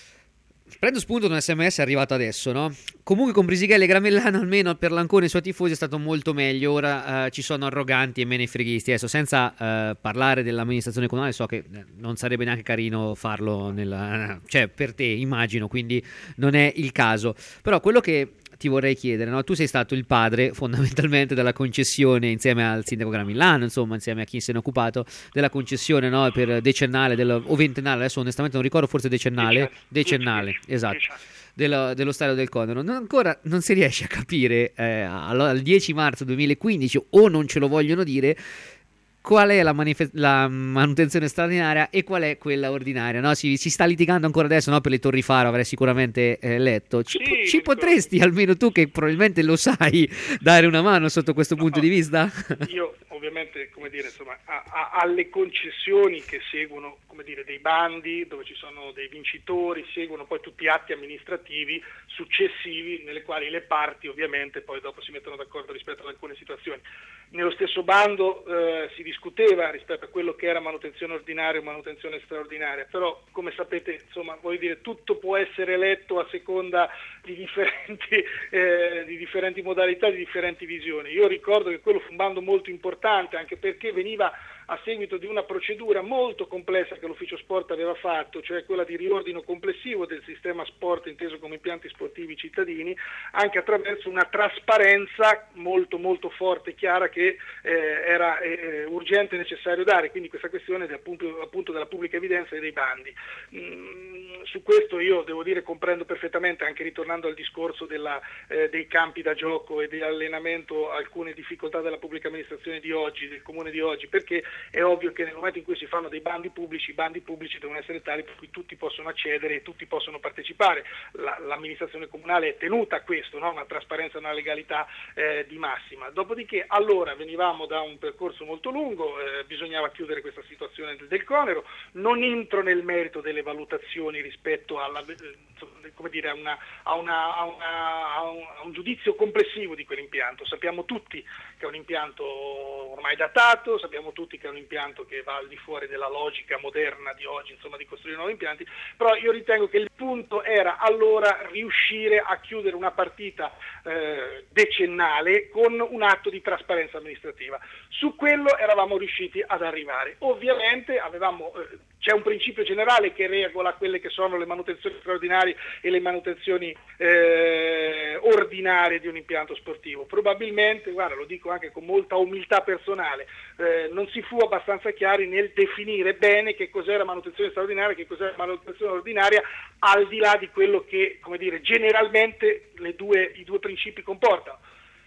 Prendo spunto da un sms arrivato adesso, no? Comunque con Brisighella e Gramellano, almeno per l'Ancona e i suoi tifosi, è stato molto meglio. Ora uh, ci sono arroganti e menefreghisti. Adesso, senza uh, parlare dell'amministrazione comunale, so che non sarebbe neanche carino farlo nella, cioè per te, immagino, quindi non è il caso. Però quello che ti vorrei chiedere, no? Tu sei stato il padre fondamentalmente della concessione, insieme al sindaco Gramellano, insomma, insieme a chi se ne è occupato della concessione, no? Per decennale del, o ventennale, adesso onestamente non ricordo, forse decennale, decennale, esatto, dello, dello stadio del Conero. Non, ancora non si riesce a capire eh, al, al dieci marzo duemilaquindici, o non ce lo vogliono dire, qual è la, manif- la manutenzione straordinaria e qual è quella ordinaria, no? Si, si sta litigando ancora adesso, no? Per le Torri Faro, avrei sicuramente eh, letto. Ci, sì, ci potresti, almeno tu che probabilmente lo sai, dare una mano sotto questo no, punto di vista? Io ovviamente, come dire, insomma, a, a, alle concessioni che seguono, come dire, dei bandi dove ci sono dei vincitori, seguono poi tutti gli atti amministrativi successivi nelle quali le parti ovviamente poi dopo si mettono d'accordo rispetto ad alcune situazioni. Nello stesso bando eh, si discuteva rispetto a quello che era manutenzione ordinaria o manutenzione straordinaria, però come sapete, insomma, voglio dire, tutto può essere letto a seconda di differenti, eh, di differenti modalità, di differenti visioni. Io ricordo che quello fu un bando molto importante, anche perché veniva a seguito di una procedura molto complessa che l'ufficio sport aveva fatto, cioè quella di riordino complessivo del sistema sport inteso come impianti sportivi cittadini, anche attraverso una trasparenza molto molto forte e chiara che eh, era eh, urgente e necessario dare, quindi questa questione del, appunto, appunto della pubblica evidenza e dei bandi. Mm, su questo io devo dire comprendo perfettamente, anche ritornando al discorso della, eh, dei campi da gioco e dell'allenamento, alcune difficoltà della pubblica amministrazione di oggi, del comune di oggi, perché è ovvio che nel momento in cui si fanno dei bandi pubblici, i bandi pubblici devono essere tali per cui tutti possono accedere e tutti possono partecipare. La, l'amministrazione comunale è tenuta a questo, no? Una trasparenza e una legalità eh, di massima. Dopodiché allora venivamo da un percorso molto lungo, eh, bisognava chiudere questa situazione del, del Conero. Non entro nel merito delle valutazioni rispetto alla, come dire, a, una, a, una, a, una, a, un, a un giudizio complessivo di quell'impianto. Sappiamo tutti che è un impianto ormai datato, sappiamo tutti che è un impianto che va al di fuori della logica moderna di oggi, insomma, di costruire nuovi impianti, però io ritengo che il punto era allora riuscire a chiudere una partita eh, decennale con un atto di trasparenza amministrativa. Su quello eravamo riusciti ad arrivare. Ovviamente avevamo... Eh, c'è un principio generale che regola quelle che sono le manutenzioni straordinarie e le manutenzioni eh, ordinarie di un impianto sportivo. Probabilmente, guarda, lo dico anche con molta umiltà personale, eh, non si fu abbastanza chiari nel definire bene che cos'era manutenzione straordinaria e che cos'era manutenzione ordinaria, al di là di quello che, come dire, generalmente le due, i due principi comportano.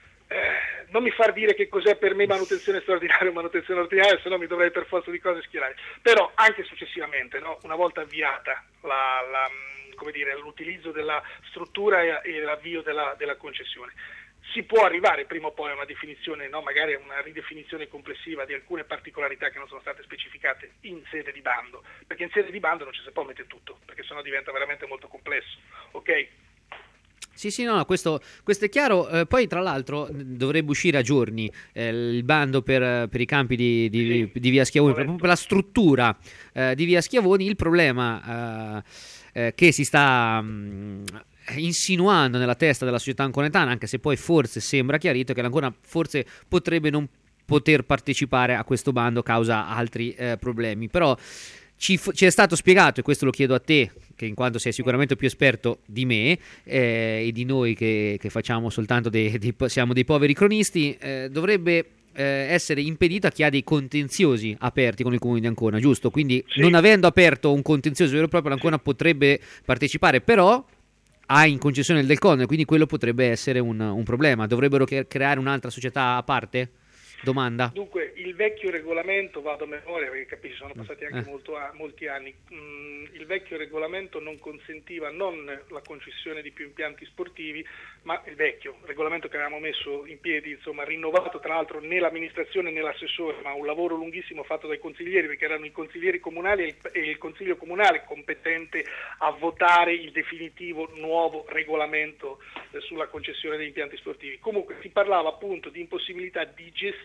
Eh, non mi far dire che cos'è per me manutenzione straordinaria o manutenzione ordinaria, se no mi dovrei per forza di cose schierare. Però anche successivamente, no, una volta avviata la, la, come dire, l'utilizzo della struttura e, e l'avvio della, della concessione, si può arrivare prima o poi a una definizione, no, magari a una ridefinizione complessiva di alcune particolarità che non sono state specificate in sede di bando, perché in sede di bando non ci si può mettere tutto, perché sennò diventa veramente molto complesso, ok? Sì, sì, no, questo, questo è chiaro. Eh, poi, tra l'altro, dovrebbe uscire a giorni eh, il bando per, per i campi di, di, sì, di Via Schiavoni, proprio per la struttura eh, di Via Schiavoni. Il problema eh, eh, che si sta mh, insinuando nella testa della società anconetana, anche se poi forse sembra chiarito, che l'Ancona forse potrebbe non poter partecipare a questo bando causa altri eh, problemi. Però ci, ci è stato spiegato, e questo lo chiedo a te, che in quanto sei sicuramente più esperto di me eh, e di noi che, che facciamo soltanto dei, dei, siamo dei poveri cronisti, eh, dovrebbe eh, essere impedito a chi ha dei contenziosi aperti con il Comune di Ancona, giusto? Quindi sì, non avendo aperto un contenzioso vero e proprio, l'Ancona sì, potrebbe partecipare, però ha in concessione il Del Conero, quindi quello potrebbe essere un, un problema. Dovrebbero che, creare un'altra società a parte? Domanda. Dunque, il vecchio regolamento, vado a memoria perché capisci, sono passati anche eh. molto a, molti anni, mm, il vecchio regolamento non consentiva non la concessione di più impianti sportivi, ma il vecchio regolamento che avevamo messo in piedi, insomma, rinnovato tra l'altro né l'amministrazione né l'assessore, ma un lavoro lunghissimo fatto dai consiglieri, perché erano i consiglieri comunali e il, e il consiglio comunale competente a votare il definitivo nuovo regolamento eh, sulla concessione degli impianti sportivi. Comunque si parlava appunto di impossibilità di gestire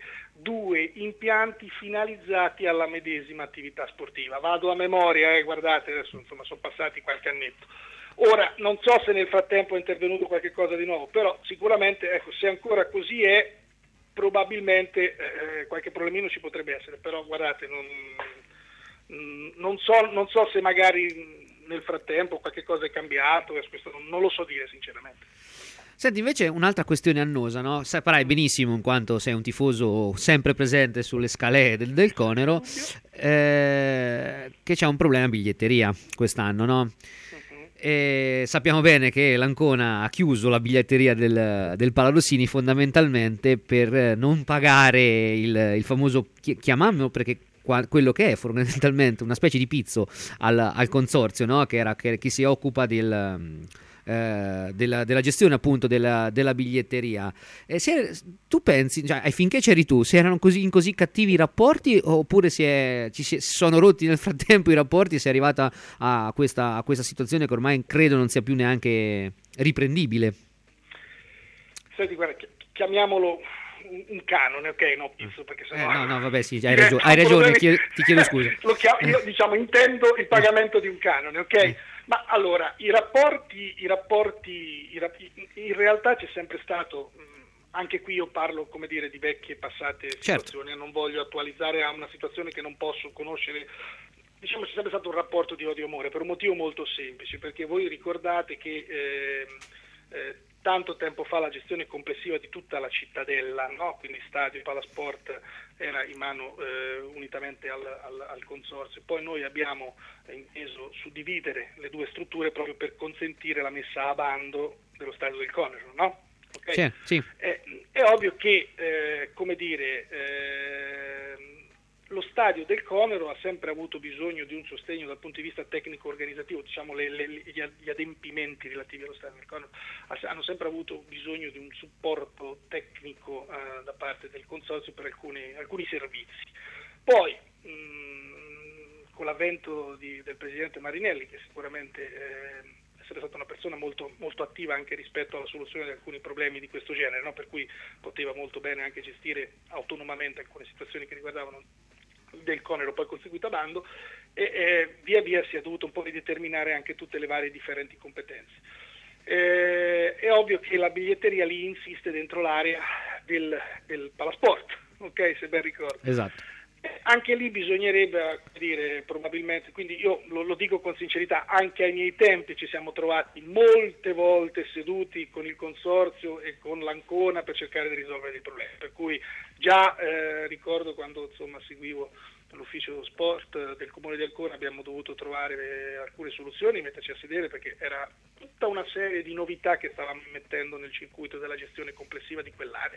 due impianti finalizzati alla medesima attività sportiva. Vado a memoria, eh, guardate, adesso insomma sono passati qualche annetto. Ora, non so se nel frattempo è intervenuto qualche cosa di nuovo, però sicuramente, ecco, se ancora così è, probabilmente eh, qualche problemino ci potrebbe essere, però guardate, non, non, so, non so se magari nel frattempo qualche cosa è cambiato, questo non, non lo so dire sinceramente. Senti, invece un'altra questione annosa, no? Saprai benissimo, in quanto sei un tifoso sempre presente sulle scale del, del Conero, eh, che c'è un problema biglietteria quest'anno, no? E sappiamo bene che l'Ancona ha chiuso la biglietteria del, del Palarossini fondamentalmente per non pagare il, il famoso, chiamiamolo perché qua, quello che è fondamentalmente una specie di pizzo al, al consorzio, no? Che era che, chi si occupa del... Eh, della, della gestione appunto della, della biglietteria. E se tu pensi, cioè, finché c'eri tu, se erano così, in così cattivi i rapporti, oppure si, è, ci si sono rotti nel frattempo i rapporti e si è arrivata a questa, a questa situazione che ormai credo non sia più neanche riprendibile? Senti, guarda, chiamiamolo un canone, ok, no pizzo, perché sennò... Eh, no, no, vabbè, sì, hai ragione, hai ragione, ti chiedo scusa. Lo chiamo, io diciamo intendo il pagamento di un canone, ok? Ma allora, i rapporti, i rapporti, i rap- in realtà c'è sempre stato, anche qui io parlo, come dire, di vecchie passate situazioni, certo, non voglio attualizzare a una situazione che non posso conoscere. Diciamo c'è sempre stato un rapporto di odio-amore per un motivo molto semplice, perché voi ricordate che eh, eh, tanto tempo fa la gestione complessiva di tutta la cittadella, no? Quindi stadio, palasport, era in mano eh, unitamente al, al, al consorzio. Poi noi abbiamo inteso suddividere le due strutture proprio per consentire la messa a bando dello stadio del Conero, no? Okay? Sì, sì. È, è ovvio che, eh, come dire, eh, lo stadio del Conero ha sempre avuto bisogno di un sostegno dal punto di vista tecnico-organizzativo, diciamo le, le, gli adempimenti relativi allo stadio del Conero hanno sempre avuto bisogno di un supporto tecnico eh, da parte del consorzio per alcuni, alcuni servizi. Poi, mh, con l'avvento di, del presidente Marinelli, che sicuramente eh, essere stata una persona molto, molto attiva anche rispetto alla soluzione di alcuni problemi di questo genere, no? Per cui poteva molto bene anche gestire autonomamente alcune situazioni che riguardavano del Conero poi conseguito a bando, e, e via via si è dovuto un po' rideterminare anche tutte le varie differenti competenze. Eh, è ovvio che la biglietteria lì insiste dentro l'area del, del palasport, ok, se ben ricordo. Esatto. Anche lì bisognerebbe dire probabilmente, quindi io lo, lo dico con sincerità, anche ai miei tempi ci siamo trovati molte volte seduti con il consorzio e con l'Ancona per cercare di risolvere i problemi, per cui già eh, ricordo quando insomma seguivo l'ufficio sport del Comune di Ancona abbiamo dovuto trovare eh, alcune soluzioni, metterci a sedere perché era tutta una serie di novità che stavamo mettendo nel circuito della gestione complessiva di quell'area.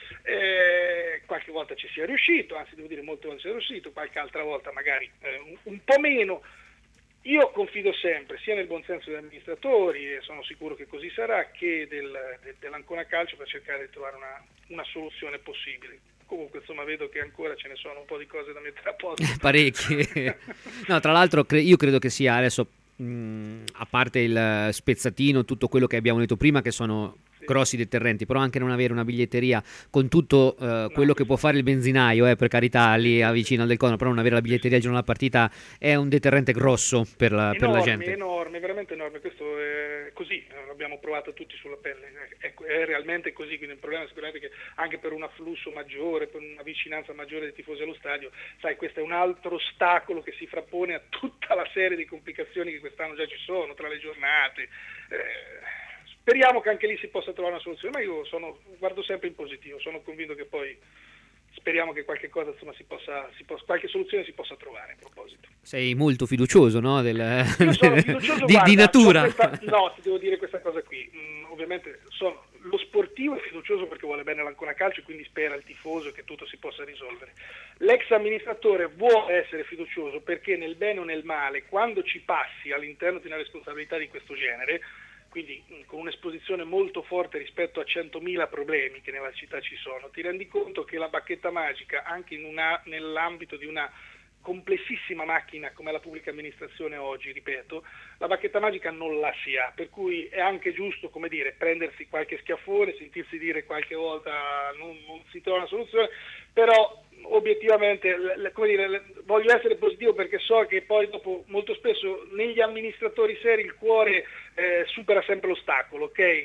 Eh, qualche volta ci si è riuscito, anzi devo dire molte volte si è riuscito, qualche altra volta magari eh, un, un po' meno. Io confido sempre sia nel buon senso degli amministratori, e sono sicuro che così sarà, che del, de, dell'Ancona Calcio per cercare di trovare una, una soluzione possibile. Comunque insomma vedo che ancora ce ne sono un po' di cose da mettere a posto. Parecchie. No, tra l'altro cre- io credo che sia adesso, mh, a parte il spezzatino, tutto quello che abbiamo detto prima, che sono grossi deterrenti, però anche non avere una biglietteria con tutto eh, no. quello che può fare il benzinaio, eh, per carità, lì a vicino al del Conero, però non avere la biglietteria il giorno della partita è un deterrente grosso per la, enorme, per la gente. Enorme, veramente enorme, questo è così, l'abbiamo provato tutti sulla pelle, è, è realmente così, quindi il problema è sicuramente che anche per un afflusso maggiore, per una vicinanza maggiore dei tifosi allo stadio, sai, questo è un altro ostacolo che si frappone a tutta la serie di complicazioni che quest'anno già ci sono, tra le giornate. Eh, Speriamo che anche lì si possa trovare una soluzione, ma io sono, guardo sempre in positivo, sono convinto che poi speriamo che qualche cosa, insomma, si possa, si possa, qualche soluzione si possa trovare a proposito. Sei molto fiducioso, no? Del, io sono fiducioso, di, guarda, di natura. Questa, no, ti devo dire questa cosa qui. Mm, ovviamente sono, lo sportivo è fiducioso perché vuole bene l'Ancona Calcio e quindi spera il tifoso che tutto si possa risolvere. L'ex amministratore vuole essere fiducioso perché nel bene o nel male, quando ci passi all'interno di una responsabilità di questo genere, quindi con un'esposizione molto forte rispetto a centomila problemi che nella città ci sono, ti rendi conto che la bacchetta magica, anche in una, nell'ambito di una complessissima macchina come la pubblica amministrazione oggi, ripeto, la bacchetta magica non la si ha, per cui è anche giusto, come dire, prendersi qualche schiaffone, sentirsi dire qualche volta non, non si trova una soluzione, però obiettivamente, come dire, voglio essere positivo perché so che poi dopo molto spesso negli amministratori seri il cuore eh, supera sempre l'ostacolo, ok? Eh,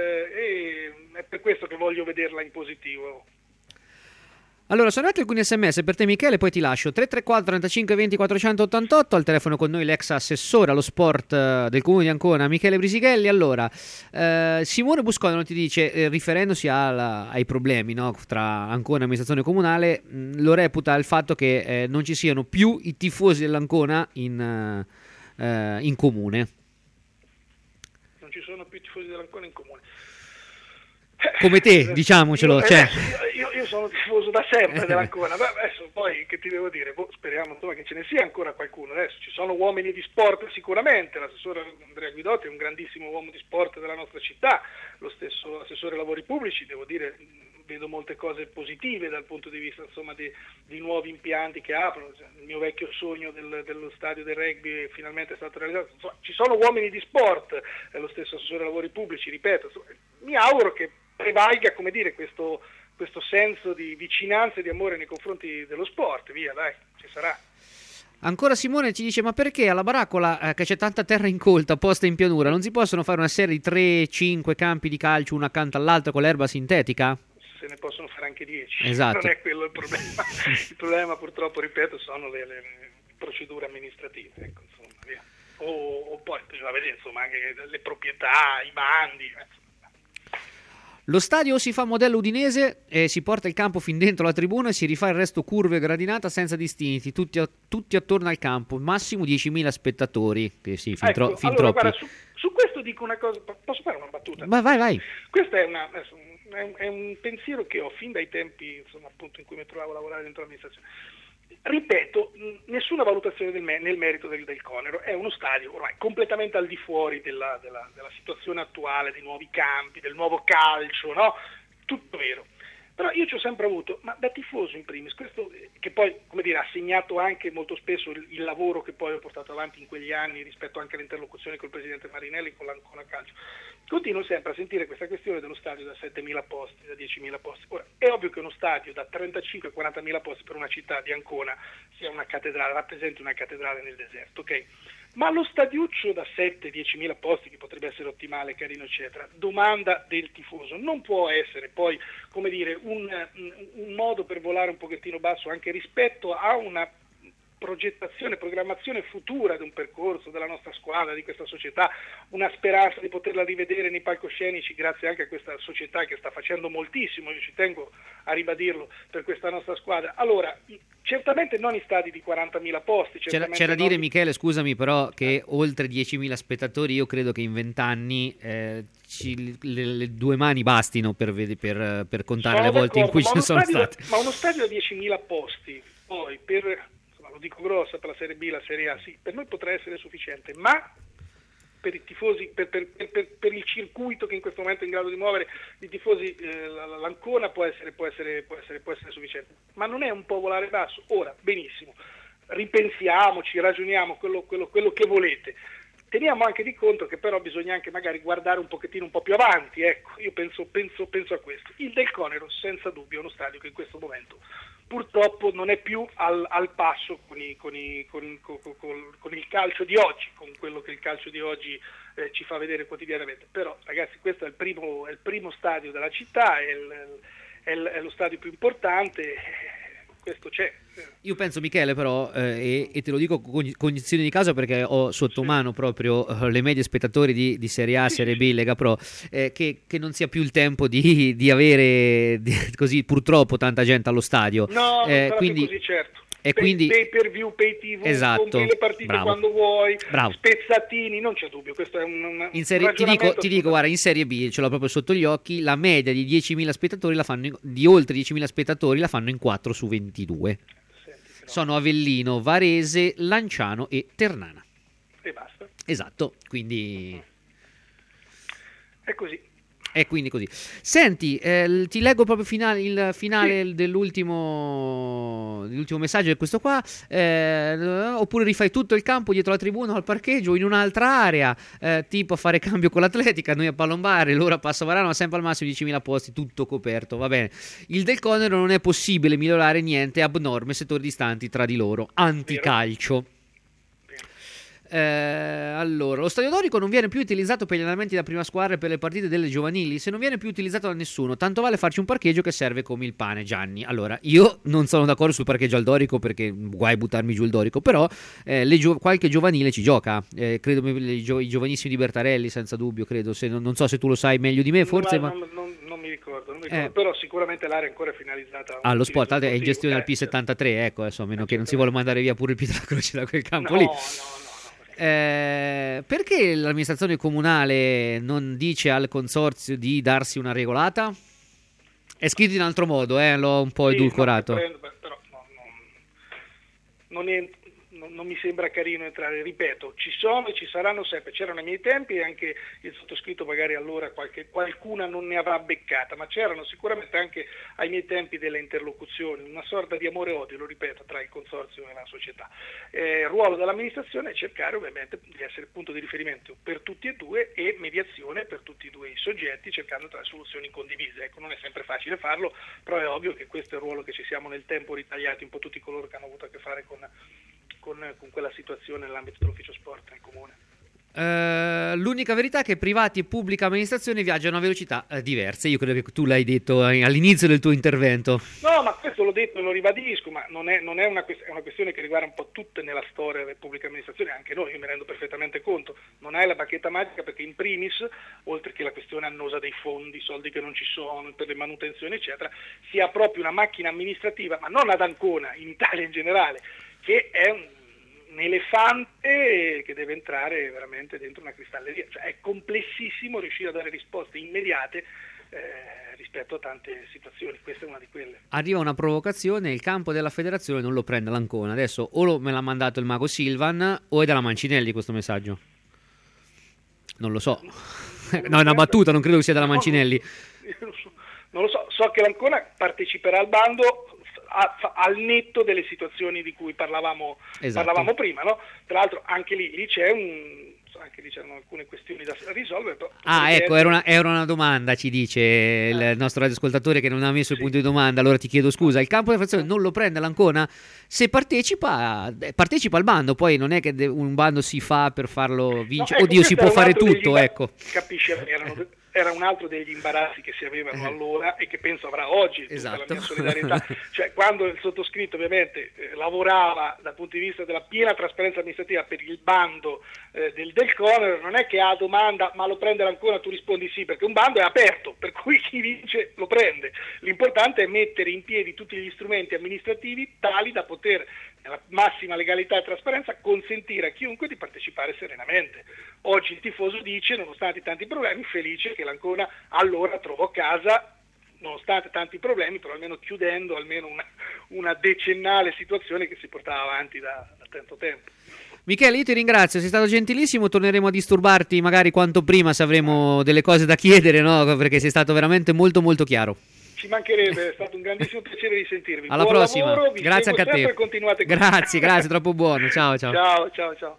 e è per questo che voglio vederla in positivo. Allora, sono arrivati alcuni sms per te Michele, poi ti lascio tre tre quattro trentacinque venti quattrocentottantotto, al telefono con noi l'ex assessore allo sport eh, del Comune di Ancona, Michele Brisighelli. Allora, eh, Simone Buscone ti dice, eh, riferendosi alla, ai problemi, no, tra Ancona e amministrazione comunale, mh, lo reputa il fatto che eh, non ci siano più i tifosi dell'Ancona in, eh, in comune. Non ci sono più tifosi dell'Ancona in comune. Come te, diciamocelo. Io, cioè. io, io sono tifoso da sempre dell'Ancona, beh, adesso poi che ti devo dire, boh, speriamo insomma, che ce ne sia ancora qualcuno. Adesso ci sono uomini di sport sicuramente, l'assessore Andrea Guidotti è un grandissimo uomo di sport della nostra città, lo stesso assessore lavori pubblici, devo dire, vedo molte cose positive dal punto di vista insomma di, di nuovi impianti che aprono. Il mio vecchio sogno del, dello stadio del rugby finalmente è stato realizzato. Insomma, ci sono uomini di sport, eh, lo stesso assessore lavori pubblici, ripeto, insomma, mi auguro che prevalga, come dire, questo, questo senso di vicinanza e di amore nei confronti dello sport. Via, dai, ci sarà. Ancora Simone ci dice, ma perché alla Baraccola, eh, che c'è tanta terra incolta posta in pianura, non si possono fare una serie di tre cinque campi di calcio uno accanto all'altro con l'erba sintetica? Se ne possono fare anche dieci, esatto. Non è quello il problema. Il problema purtroppo, ripeto, sono le, le procedure amministrative, ecco, insomma, via. O, o poi bisogna vedere insomma anche le proprietà, i bandi, insomma. Lo stadio si fa modello udinese e si porta il campo fin dentro la tribuna e si rifà il resto curve e gradinata senza distinti, tutti, a, tutti attorno al campo, massimo diecimila spettatori, che sì, fin, ecco, tro- fin allora, troppi. Guarda, su, su questo dico una cosa, posso fare una battuta? Ma vai, vai. Questo è, una, è, un, è un pensiero che ho fin dai tempi, insomma, appunto, in cui mi trovavo a lavorare dentro l'amministrazione. Ripeto, nessuna valutazione del me- nel merito del, del Conero, è uno stadio ormai completamente al di fuori della, della, della situazione attuale, dei nuovi campi, del nuovo calcio, no? Tutto vero. Però io ci ho sempre avuto, ma da tifoso in primis, questo che poi, come dire, ha segnato anche molto spesso il, il lavoro che poi ho portato avanti in quegli anni rispetto anche alle interlocuzioni col presidente Marinelli con l'Ancona Calcio. Continuo sempre a sentire questa questione dello stadio da settemila posti, da diecimila posti. Ora, è ovvio che uno stadio da trentacinque a quarantamila posti per una città di Ancona sia una cattedrale, rappresenti una cattedrale nel deserto, ok? Ma lo stadiuccio da sette diecimila posti, che potrebbe essere ottimale, carino, eccetera, domanda del tifoso, non può essere poi, come dire, un, un modo per volare un pochettino basso anche rispetto a una progettazione, programmazione futura di un percorso della nostra squadra, di questa società, una speranza di poterla rivedere nei palcoscenici grazie anche a questa società che sta facendo moltissimo, io ci tengo a ribadirlo, per questa nostra squadra. Allora, certamente non in stadi di quarantamila posti. C'era, c'era da dire, di... Michele, scusami, però, che eh. oltre diecimila spettatori, io credo che in vent'anni eh, ci, le, le due mani bastino per, per, per contare sono le volte in cui ci sono state. Da, ma uno stadio da diecimila posti, poi per... lo dico grossa, per la Serie B, la Serie A, sì, per noi potrà essere sufficiente, ma per i tifosi, per, per, per, per il circuito che in questo momento è in grado di muovere i tifosi, eh, l'Ancona può essere, può, essere, può, essere, può essere sufficiente, ma non è un po' volare basso. Ora, benissimo, ripensiamoci, ragioniamo quello, quello, quello che volete. Teniamo anche di conto che però bisogna anche magari guardare un pochettino un po' più avanti, ecco, io penso, penso, penso a questo. Il Del Conero, senza dubbio, è uno stadio che in questo momento purtroppo non è più al, al passo con, i, con, i, con, con, con, con il calcio di oggi, con quello che il calcio di oggi eh, ci fa vedere quotidianamente. Però ragazzi, questo è il primo, è il primo stadio della città, è, il, è, il, è lo stadio più importante, questo c'è. Io penso, Michele, però, eh, e, e te lo dico con cognizione di causa perché ho sotto mano proprio uh, le medie spettatori di, di Serie A, Serie B, Lega Pro, eh, che, che non sia più il tempo di, di avere di, così purtroppo tanta gente allo stadio. No, eh, non quindi, così, certo. E pay, quindi pay per view, pay tivù, esatto, compri le partite bravo. quando vuoi, bravo. spezzatini, non c'è dubbio, questo è un, un in serie, ti dico, ti dico, guarda, in Serie B ce l'ho proprio sotto gli occhi, la media di diecimila spettatori la fanno in, di oltre diecimila spettatori la fanno in quattro su ventidue. Sono Avellino, Varese, Lanciano e Ternana. E basta. Esatto, quindi è così. È quindi così. Senti, eh, ti leggo proprio finale, il finale sì. dell'ultimo, dell'ultimo messaggio, è questo qua. Eh, oppure rifai tutto il campo dietro la tribuna o al parcheggio in un'altra area, eh, tipo a fare cambio con l'Atletica, noi a Palombare, loro a Passavarano, ma sempre al massimo diecimila posti, tutto coperto, va bene. Il Del Conero non è possibile migliorare niente, abnorme, settori distanti tra di loro, anticalcio. Eh, allora, lo Stadio Dorico non viene più utilizzato per gli allenamenti da prima squadra e per le partite delle giovanili. Se non viene più utilizzato da nessuno, tanto vale farci un parcheggio che serve come il pane, Gianni. Allora, io non sono d'accordo sul parcheggio al Dorico perché guai buttarmi giù il Dorico, però eh, le gio- qualche giovanile ci gioca, eh, credo i, gio- i giovanissimi di Bertarelli, senza dubbio, credo. Se non, non so se tu lo sai meglio di me, forse. Non, ma... non, non, non mi ricordo, non mi ricordo eh. però sicuramente l'area è ancora finalizzata allo sport, è in gestione al P settantatré, ecco, adesso, a meno che non si vuole mandare via pure il Pietro Croce da quel campo no, lì. No, no. Eh, perché l'amministrazione comunale non dice al consorzio di darsi una regolata? È scritto in altro modo, eh, l'ho un po' sì, edulcorato. No, però no, no, non, è, non, non mi sembra carino entrare, ripeto, ci sono e ci saranno sempre, c'erano ai miei tempi e anche il sottoscritto magari allora qualche, qualcuna non ne avrà beccata, ma c'erano sicuramente anche ai miei tempi delle interlocuzioni, una sorta di amore e odio, lo ripeto, tra il consorzio e la società. Eh, il ruolo dell'amministrazione è cercare ovviamente di essere punto di riferimento per tutti e due e mediazione per tutti e due i soggetti, cercando tra soluzioni condivise. Ecco, non è sempre facile farlo, però è ovvio che questo è il ruolo che ci siamo nel tempo ritagliati un po' tutti coloro che hanno avuto a che fare con, con, con quella situazione nell'ambito dell'ufficio sport nel comune. Uh, l'unica verità è che privati e pubblica amministrazione viaggiano a velocità uh, diverse. Io credo che tu l'hai detto all'inizio del tuo intervento. No, ma questo l'ho detto e lo ribadisco, ma non è, non è, una, è una questione che riguarda un po' tutte nella storia delle pubbliche amministrazioni, anche noi, io mi rendo perfettamente conto. Non è la bacchetta magica perché in primis, oltre che la questione annosa dei fondi, soldi che non ci sono per le manutenzioni eccetera, si ha proprio una macchina amministrativa, ma non ad Ancona, in Italia in generale, che è un un elefante che deve entrare veramente dentro una cristalleria, cioè è complessissimo riuscire a dare risposte immediate eh, rispetto a tante situazioni, questa è una di quelle. Arriva una provocazione, il campo della federazione non lo prende l'Ancona, adesso o lo, me l'ha mandato il mago Silvan o è dalla Mancinelli questo messaggio, non lo so. No, è una battuta, non credo che sia dalla Mancinelli. Io non so. Non lo so, so che l'Ancona parteciperà al bando a, a, al netto delle situazioni di cui parlavamo, Esatto. parlavamo prima, no? Tra l'altro anche lì, lì c'è un... anche lì c'erano alcune questioni da risolvere. Però Ah, ecco, essere... era una, era una domanda, ci dice il nostro radioascoltatore che non ha messo il punto di domanda, allora ti chiedo scusa. Il campo di frazione non lo prende l'Ancona? Se partecipa, partecipa al bando, poi non è che un bando si fa per farlo vincere. No, ecco, Oddio, si può fare tutto, degli... ecco. Capisci, erano... era un altro degli imbarazzi che si avevano allora e che penso avrà oggi, esatto. tutta la mia solidarietà. Cioè, quando il sottoscritto ovviamente eh, lavorava dal punto di vista della piena trasparenza amministrativa per il bando eh, del, del Conor, non è che a domanda ma lo prende ancora tu rispondi sì, perché un bando è aperto, per cui chi vince lo prende. L'importante è mettere in piedi tutti gli strumenti amministrativi tali da poter, nella massima legalità e trasparenza, consentire a chiunque di partecipare serenamente. Oggi il tifoso dice, nonostante i tanti problemi, felice che l'Ancona allora trovò casa, nonostante tanti problemi, però almeno chiudendo almeno una, una decennale situazione che si portava avanti da, da tanto tempo. Michele, io ti ringrazio, sei stato gentilissimo, torneremo a disturbarti magari quanto prima se avremo delle cose da chiedere, no? Perché sei stato veramente molto molto chiaro. Ci mancherebbe, è stato un grandissimo piacere di sentirvi. Alla Buon prossima, lavoro, vi grazie anche a te. E continuate così. Grazie, grazie, troppo buono. Ciao, ciao. Ciao, ciao, ciao.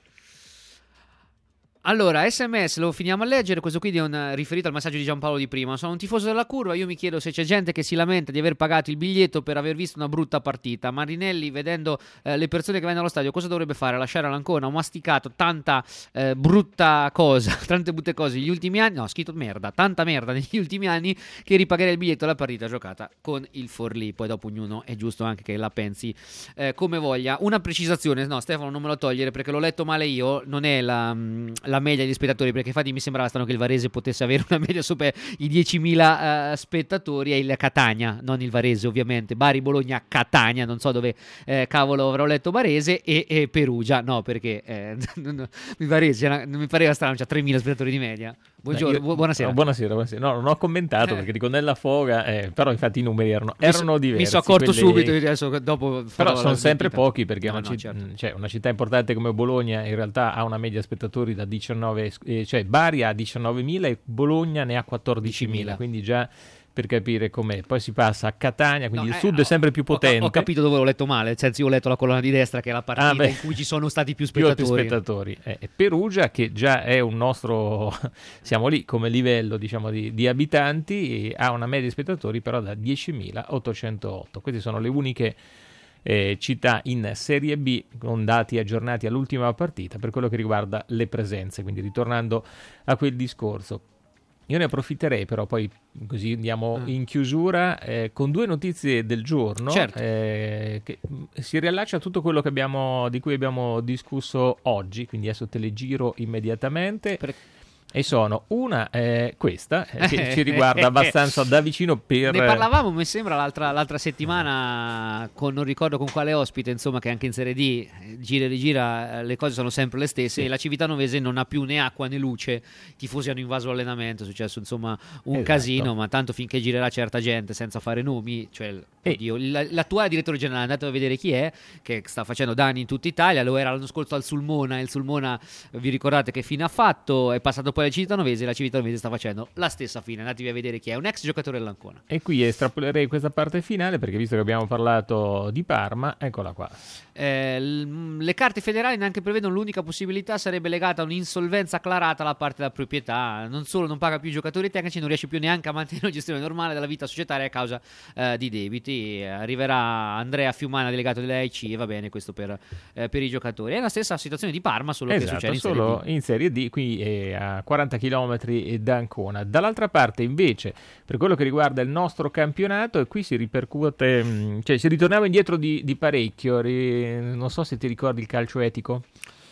Allora, sms lo finiamo a leggere, questo qui è un, riferito al messaggio di Giampaolo di prima. Sono un tifoso della Curva, io mi chiedo se c'è gente che si lamenta di aver pagato il biglietto per aver visto una brutta partita. Marinelli, vedendo eh, le persone che vanno allo stadio, cosa dovrebbe fare? Lasciare l'Ancona? Ho masticato tanta eh, brutta cosa, tante brutte cose negli ultimi anni, no, scritto merda, tanta merda negli ultimi anni che ripagherei il biglietto alla partita giocata con il Forlì. Poi dopo ognuno è giusto anche che la pensi eh, come voglia. Una precisazione, no Stefano non me lo togliere perché l'ho letto male io, non è la, la media degli spettatori, perché infatti mi sembrava strano che il Varese potesse avere una media sopra i diecimila uh, spettatori, è il Catania, non il Varese ovviamente, Bari, Bologna, Catania, non so dove eh, cavolo avrò letto Varese, e, e Perugia, no perché eh, il Varese non mi pareva strano, c'ha tremila spettatori di media. Buongiorno, Io, buonasera. No, buonasera, buonasera. No, non ho commentato eh. perché dico nella foga, eh, però infatti i numeri erano, erano mi diversi. Mi sono accorto quelli... subito, adesso dopo però sono sempre pochi perché no, una, no, citt- certo. cioè, una città importante come Bologna in realtà ha una media spettatori da diciannove, eh, cioè Bari ha diciannovemila e Bologna ne ha quattordicimila, quindi già per capire com'è. Poi si passa a Catania, quindi no, il sud eh, è sempre più potente. Ho, ho capito dove l'ho letto male, nel senso io ho letto la colonna di destra che è la partita ah, beh, in cui ci sono stati più spettatori. Più, più spettatori. Eh, Perugia, che già è un nostro, siamo lì come livello diciamo di, di abitanti, ha una media di spettatori però da diecimilaottocentootto. Queste sono le uniche eh, città in Serie B con dati aggiornati all'ultima partita per quello che riguarda le presenze. Quindi ritornando a quel discorso, io ne approfitterei però poi così andiamo mm. in chiusura eh, con due notizie del giorno, certo. eh, che si riallaccia a tutto quello che abbiamo, di cui abbiamo discusso oggi, quindi adesso te le giro immediatamente. Per... E sono una, eh, questa, eh, che ci riguarda abbastanza da vicino per... Ne parlavamo, mi sembra, l'altra, l'altra settimana, con non ricordo con quale ospite, insomma, che anche in Serie D, gira e rigira, le cose sono sempre le stesse, sì. E la Civitanova non ha più né acqua né luce, i tifosi hanno invaso l'allenamento, è successo, insomma, un esatto. casino, ma tanto finché girerà certa gente, senza fare nomi, cioè, oddio, l'attuale direttore generale, andate a vedere chi è, che sta facendo danni in tutta Italia, lo era l'anno scorso al Sulmona, il Sulmona, vi ricordate che fine ha fatto, è passato poi la Civitanovese, la Civitanovese sta facendo la stessa fine, andatevi a vedere chi è, un ex giocatore dell'Ancona. E qui estrapolerei questa parte finale perché visto che abbiamo parlato di Parma, eccola qua. Eh, l- le carte federali neanche prevedono, l'unica possibilità sarebbe legata a un'insolvenza acclarata da parte della proprietà, non solo non paga più i giocatori tecnici, non riesce più neanche a mantenere una gestione normale della vita societaria a causa eh, di debiti. Arriverà Andrea Fiumana, delegato dell'A I C, e va bene questo per, eh, per i giocatori. È la stessa situazione di Parma, solo esatto, che succede in solo Serie D. in Serie D, qui è a quaranta chilometri da Ancona. Dall'altra parte invece, per quello che riguarda il nostro campionato, e qui si ripercuote, cioè si ritornava indietro di, di parecchio, non so se ti ricordi il calcio etico.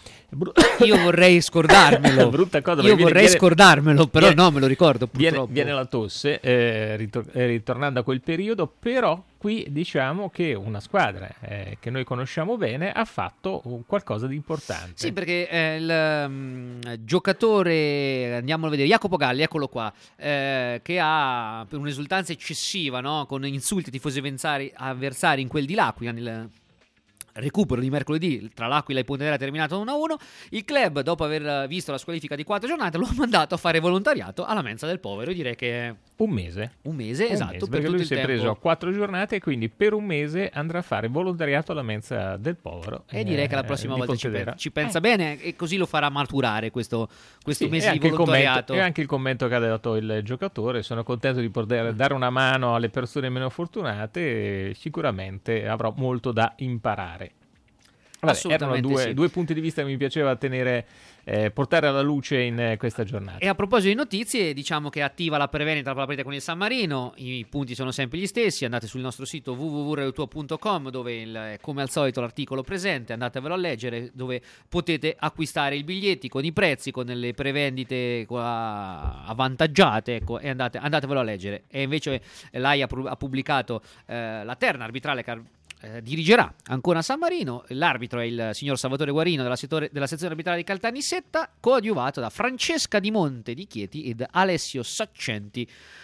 Io vorrei scordarmelo. Brutta cosa, Io viene, vorrei viene, scordarmelo, però viene, no, me lo ricordo purtroppo. Viene, viene la tosse, eh, ritor- eh, ritornando a quel periodo, però qui diciamo che una squadra eh, che noi conosciamo bene ha fatto qualcosa di importante. Sì, perché eh, il um, giocatore, andiamo a vedere, Jacopo Galli, eccolo qua, eh, che ha per un'esultanza eccessiva, no? Con insulti ai tifosi avversari in quel di L'Aquila, nel... recupero di mercoledì tra l'Aquila e Pontedera terminato uno a uno, il club, dopo aver visto la squalifica di quattro giornate, lo ha mandato a fare volontariato alla mensa del povero. Direi che un mese un mese un esatto mese, per perché tutto lui il si è tempo. preso quattro giornate e quindi per un mese andrà a fare volontariato alla mensa del povero, e direi che la prossima eh, volta ci, Pontedera. pe- ci pensa eh. bene, e così lo farà maturare questo, questo Sì, mese e di anche il volontariato. commento, e anche il commento che ha dato il giocatore: sono contento di poter dare una mano alle persone meno fortunate, e sicuramente avrò molto da imparare. Vabbè, erano due, sì. due punti di vista che mi piaceva tenere, eh, portare alla luce in eh, questa giornata. E a proposito di notizie, diciamo che è attiva la prevendita per la partita con il San Marino. I punti sono sempre gli stessi. Andate sul nostro sito w w w punto radio tua punto com, dove il, come al solito l'articolo presente, andatevelo a leggere, dove potete acquistare i biglietti con i prezzi, con le prevendite qua avvantaggiate, ecco, e andate, andatevelo a leggere. E invece l'A I ha, ha pubblicato eh, la terna arbitrale che Eh, dirigerà ancora San Marino. L'arbitro è il signor Salvatore Guarino della, settore, della sezione arbitrale di Caltanissetta, coadiuvato da Francesca Di Monte di Chieti ed Alessio Saccenti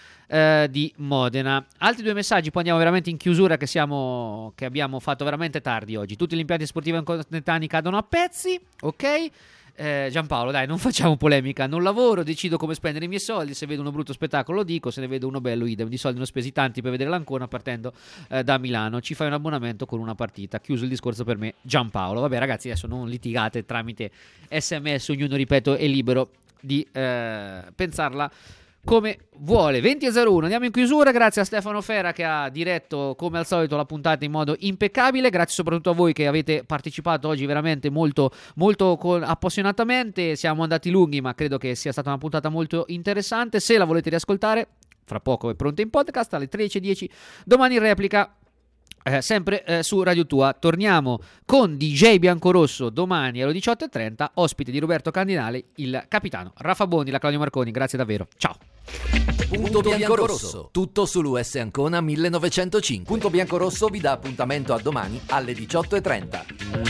eh, di Modena. Altri due messaggi, poi andiamo veramente in chiusura, che, siamo, che abbiamo fatto veramente tardi oggi. Tutti gli impianti sportivi continentali cadono a pezzi, ok? Eh, Giampaolo, dai, non facciamo polemica. Non lavoro, decido come spendere i miei soldi. Se vedo uno brutto spettacolo lo dico, se ne vedo uno bello idem. Di soldi ne ho spesi tanti per vedere l'Ancona partendo eh, da Milano. Ci fai un abbonamento con una partita. Chiuso il discorso per me, Giampaolo. Vabbè ragazzi, adesso non litigate tramite sms, ognuno, ripeto, è libero di eh, pensarla come vuole. venti a zero uno, andiamo in chiusura. Grazie a Stefano Fera che ha diretto come al solito la puntata in modo impeccabile. Grazie soprattutto a voi che avete partecipato oggi veramente molto, molto con, appassionatamente. Siamo andati lunghi, ma credo che sia stata una puntata molto interessante. Se la volete riascoltare, fra poco è pronta in podcast alle tredici e dieci, domani in replica. Eh, sempre eh, su Radio Tua. Torniamo con D J Biancorosso domani alle diciotto e trenta, ospite di Roberto Cardinale, il capitano Rafa Bondi, la Claudio Marconi. Grazie davvero, ciao. Punto Biancorosso, tutto sull'U S Ancona millenovecentocinque. Punto Biancorosso vi dà appuntamento a domani alle diciotto e trenta.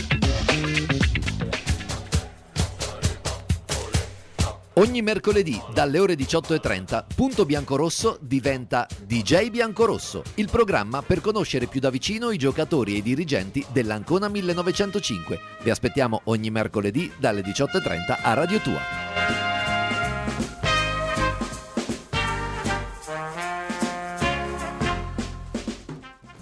Ogni mercoledì dalle ore diciotto e trenta Punto Biancorosso diventa D J Biancorosso, il programma per conoscere più da vicino i giocatori e i dirigenti dell'Ancona millenovecentocinque. Vi aspettiamo ogni mercoledì dalle diciotto e trenta a Radio Tua.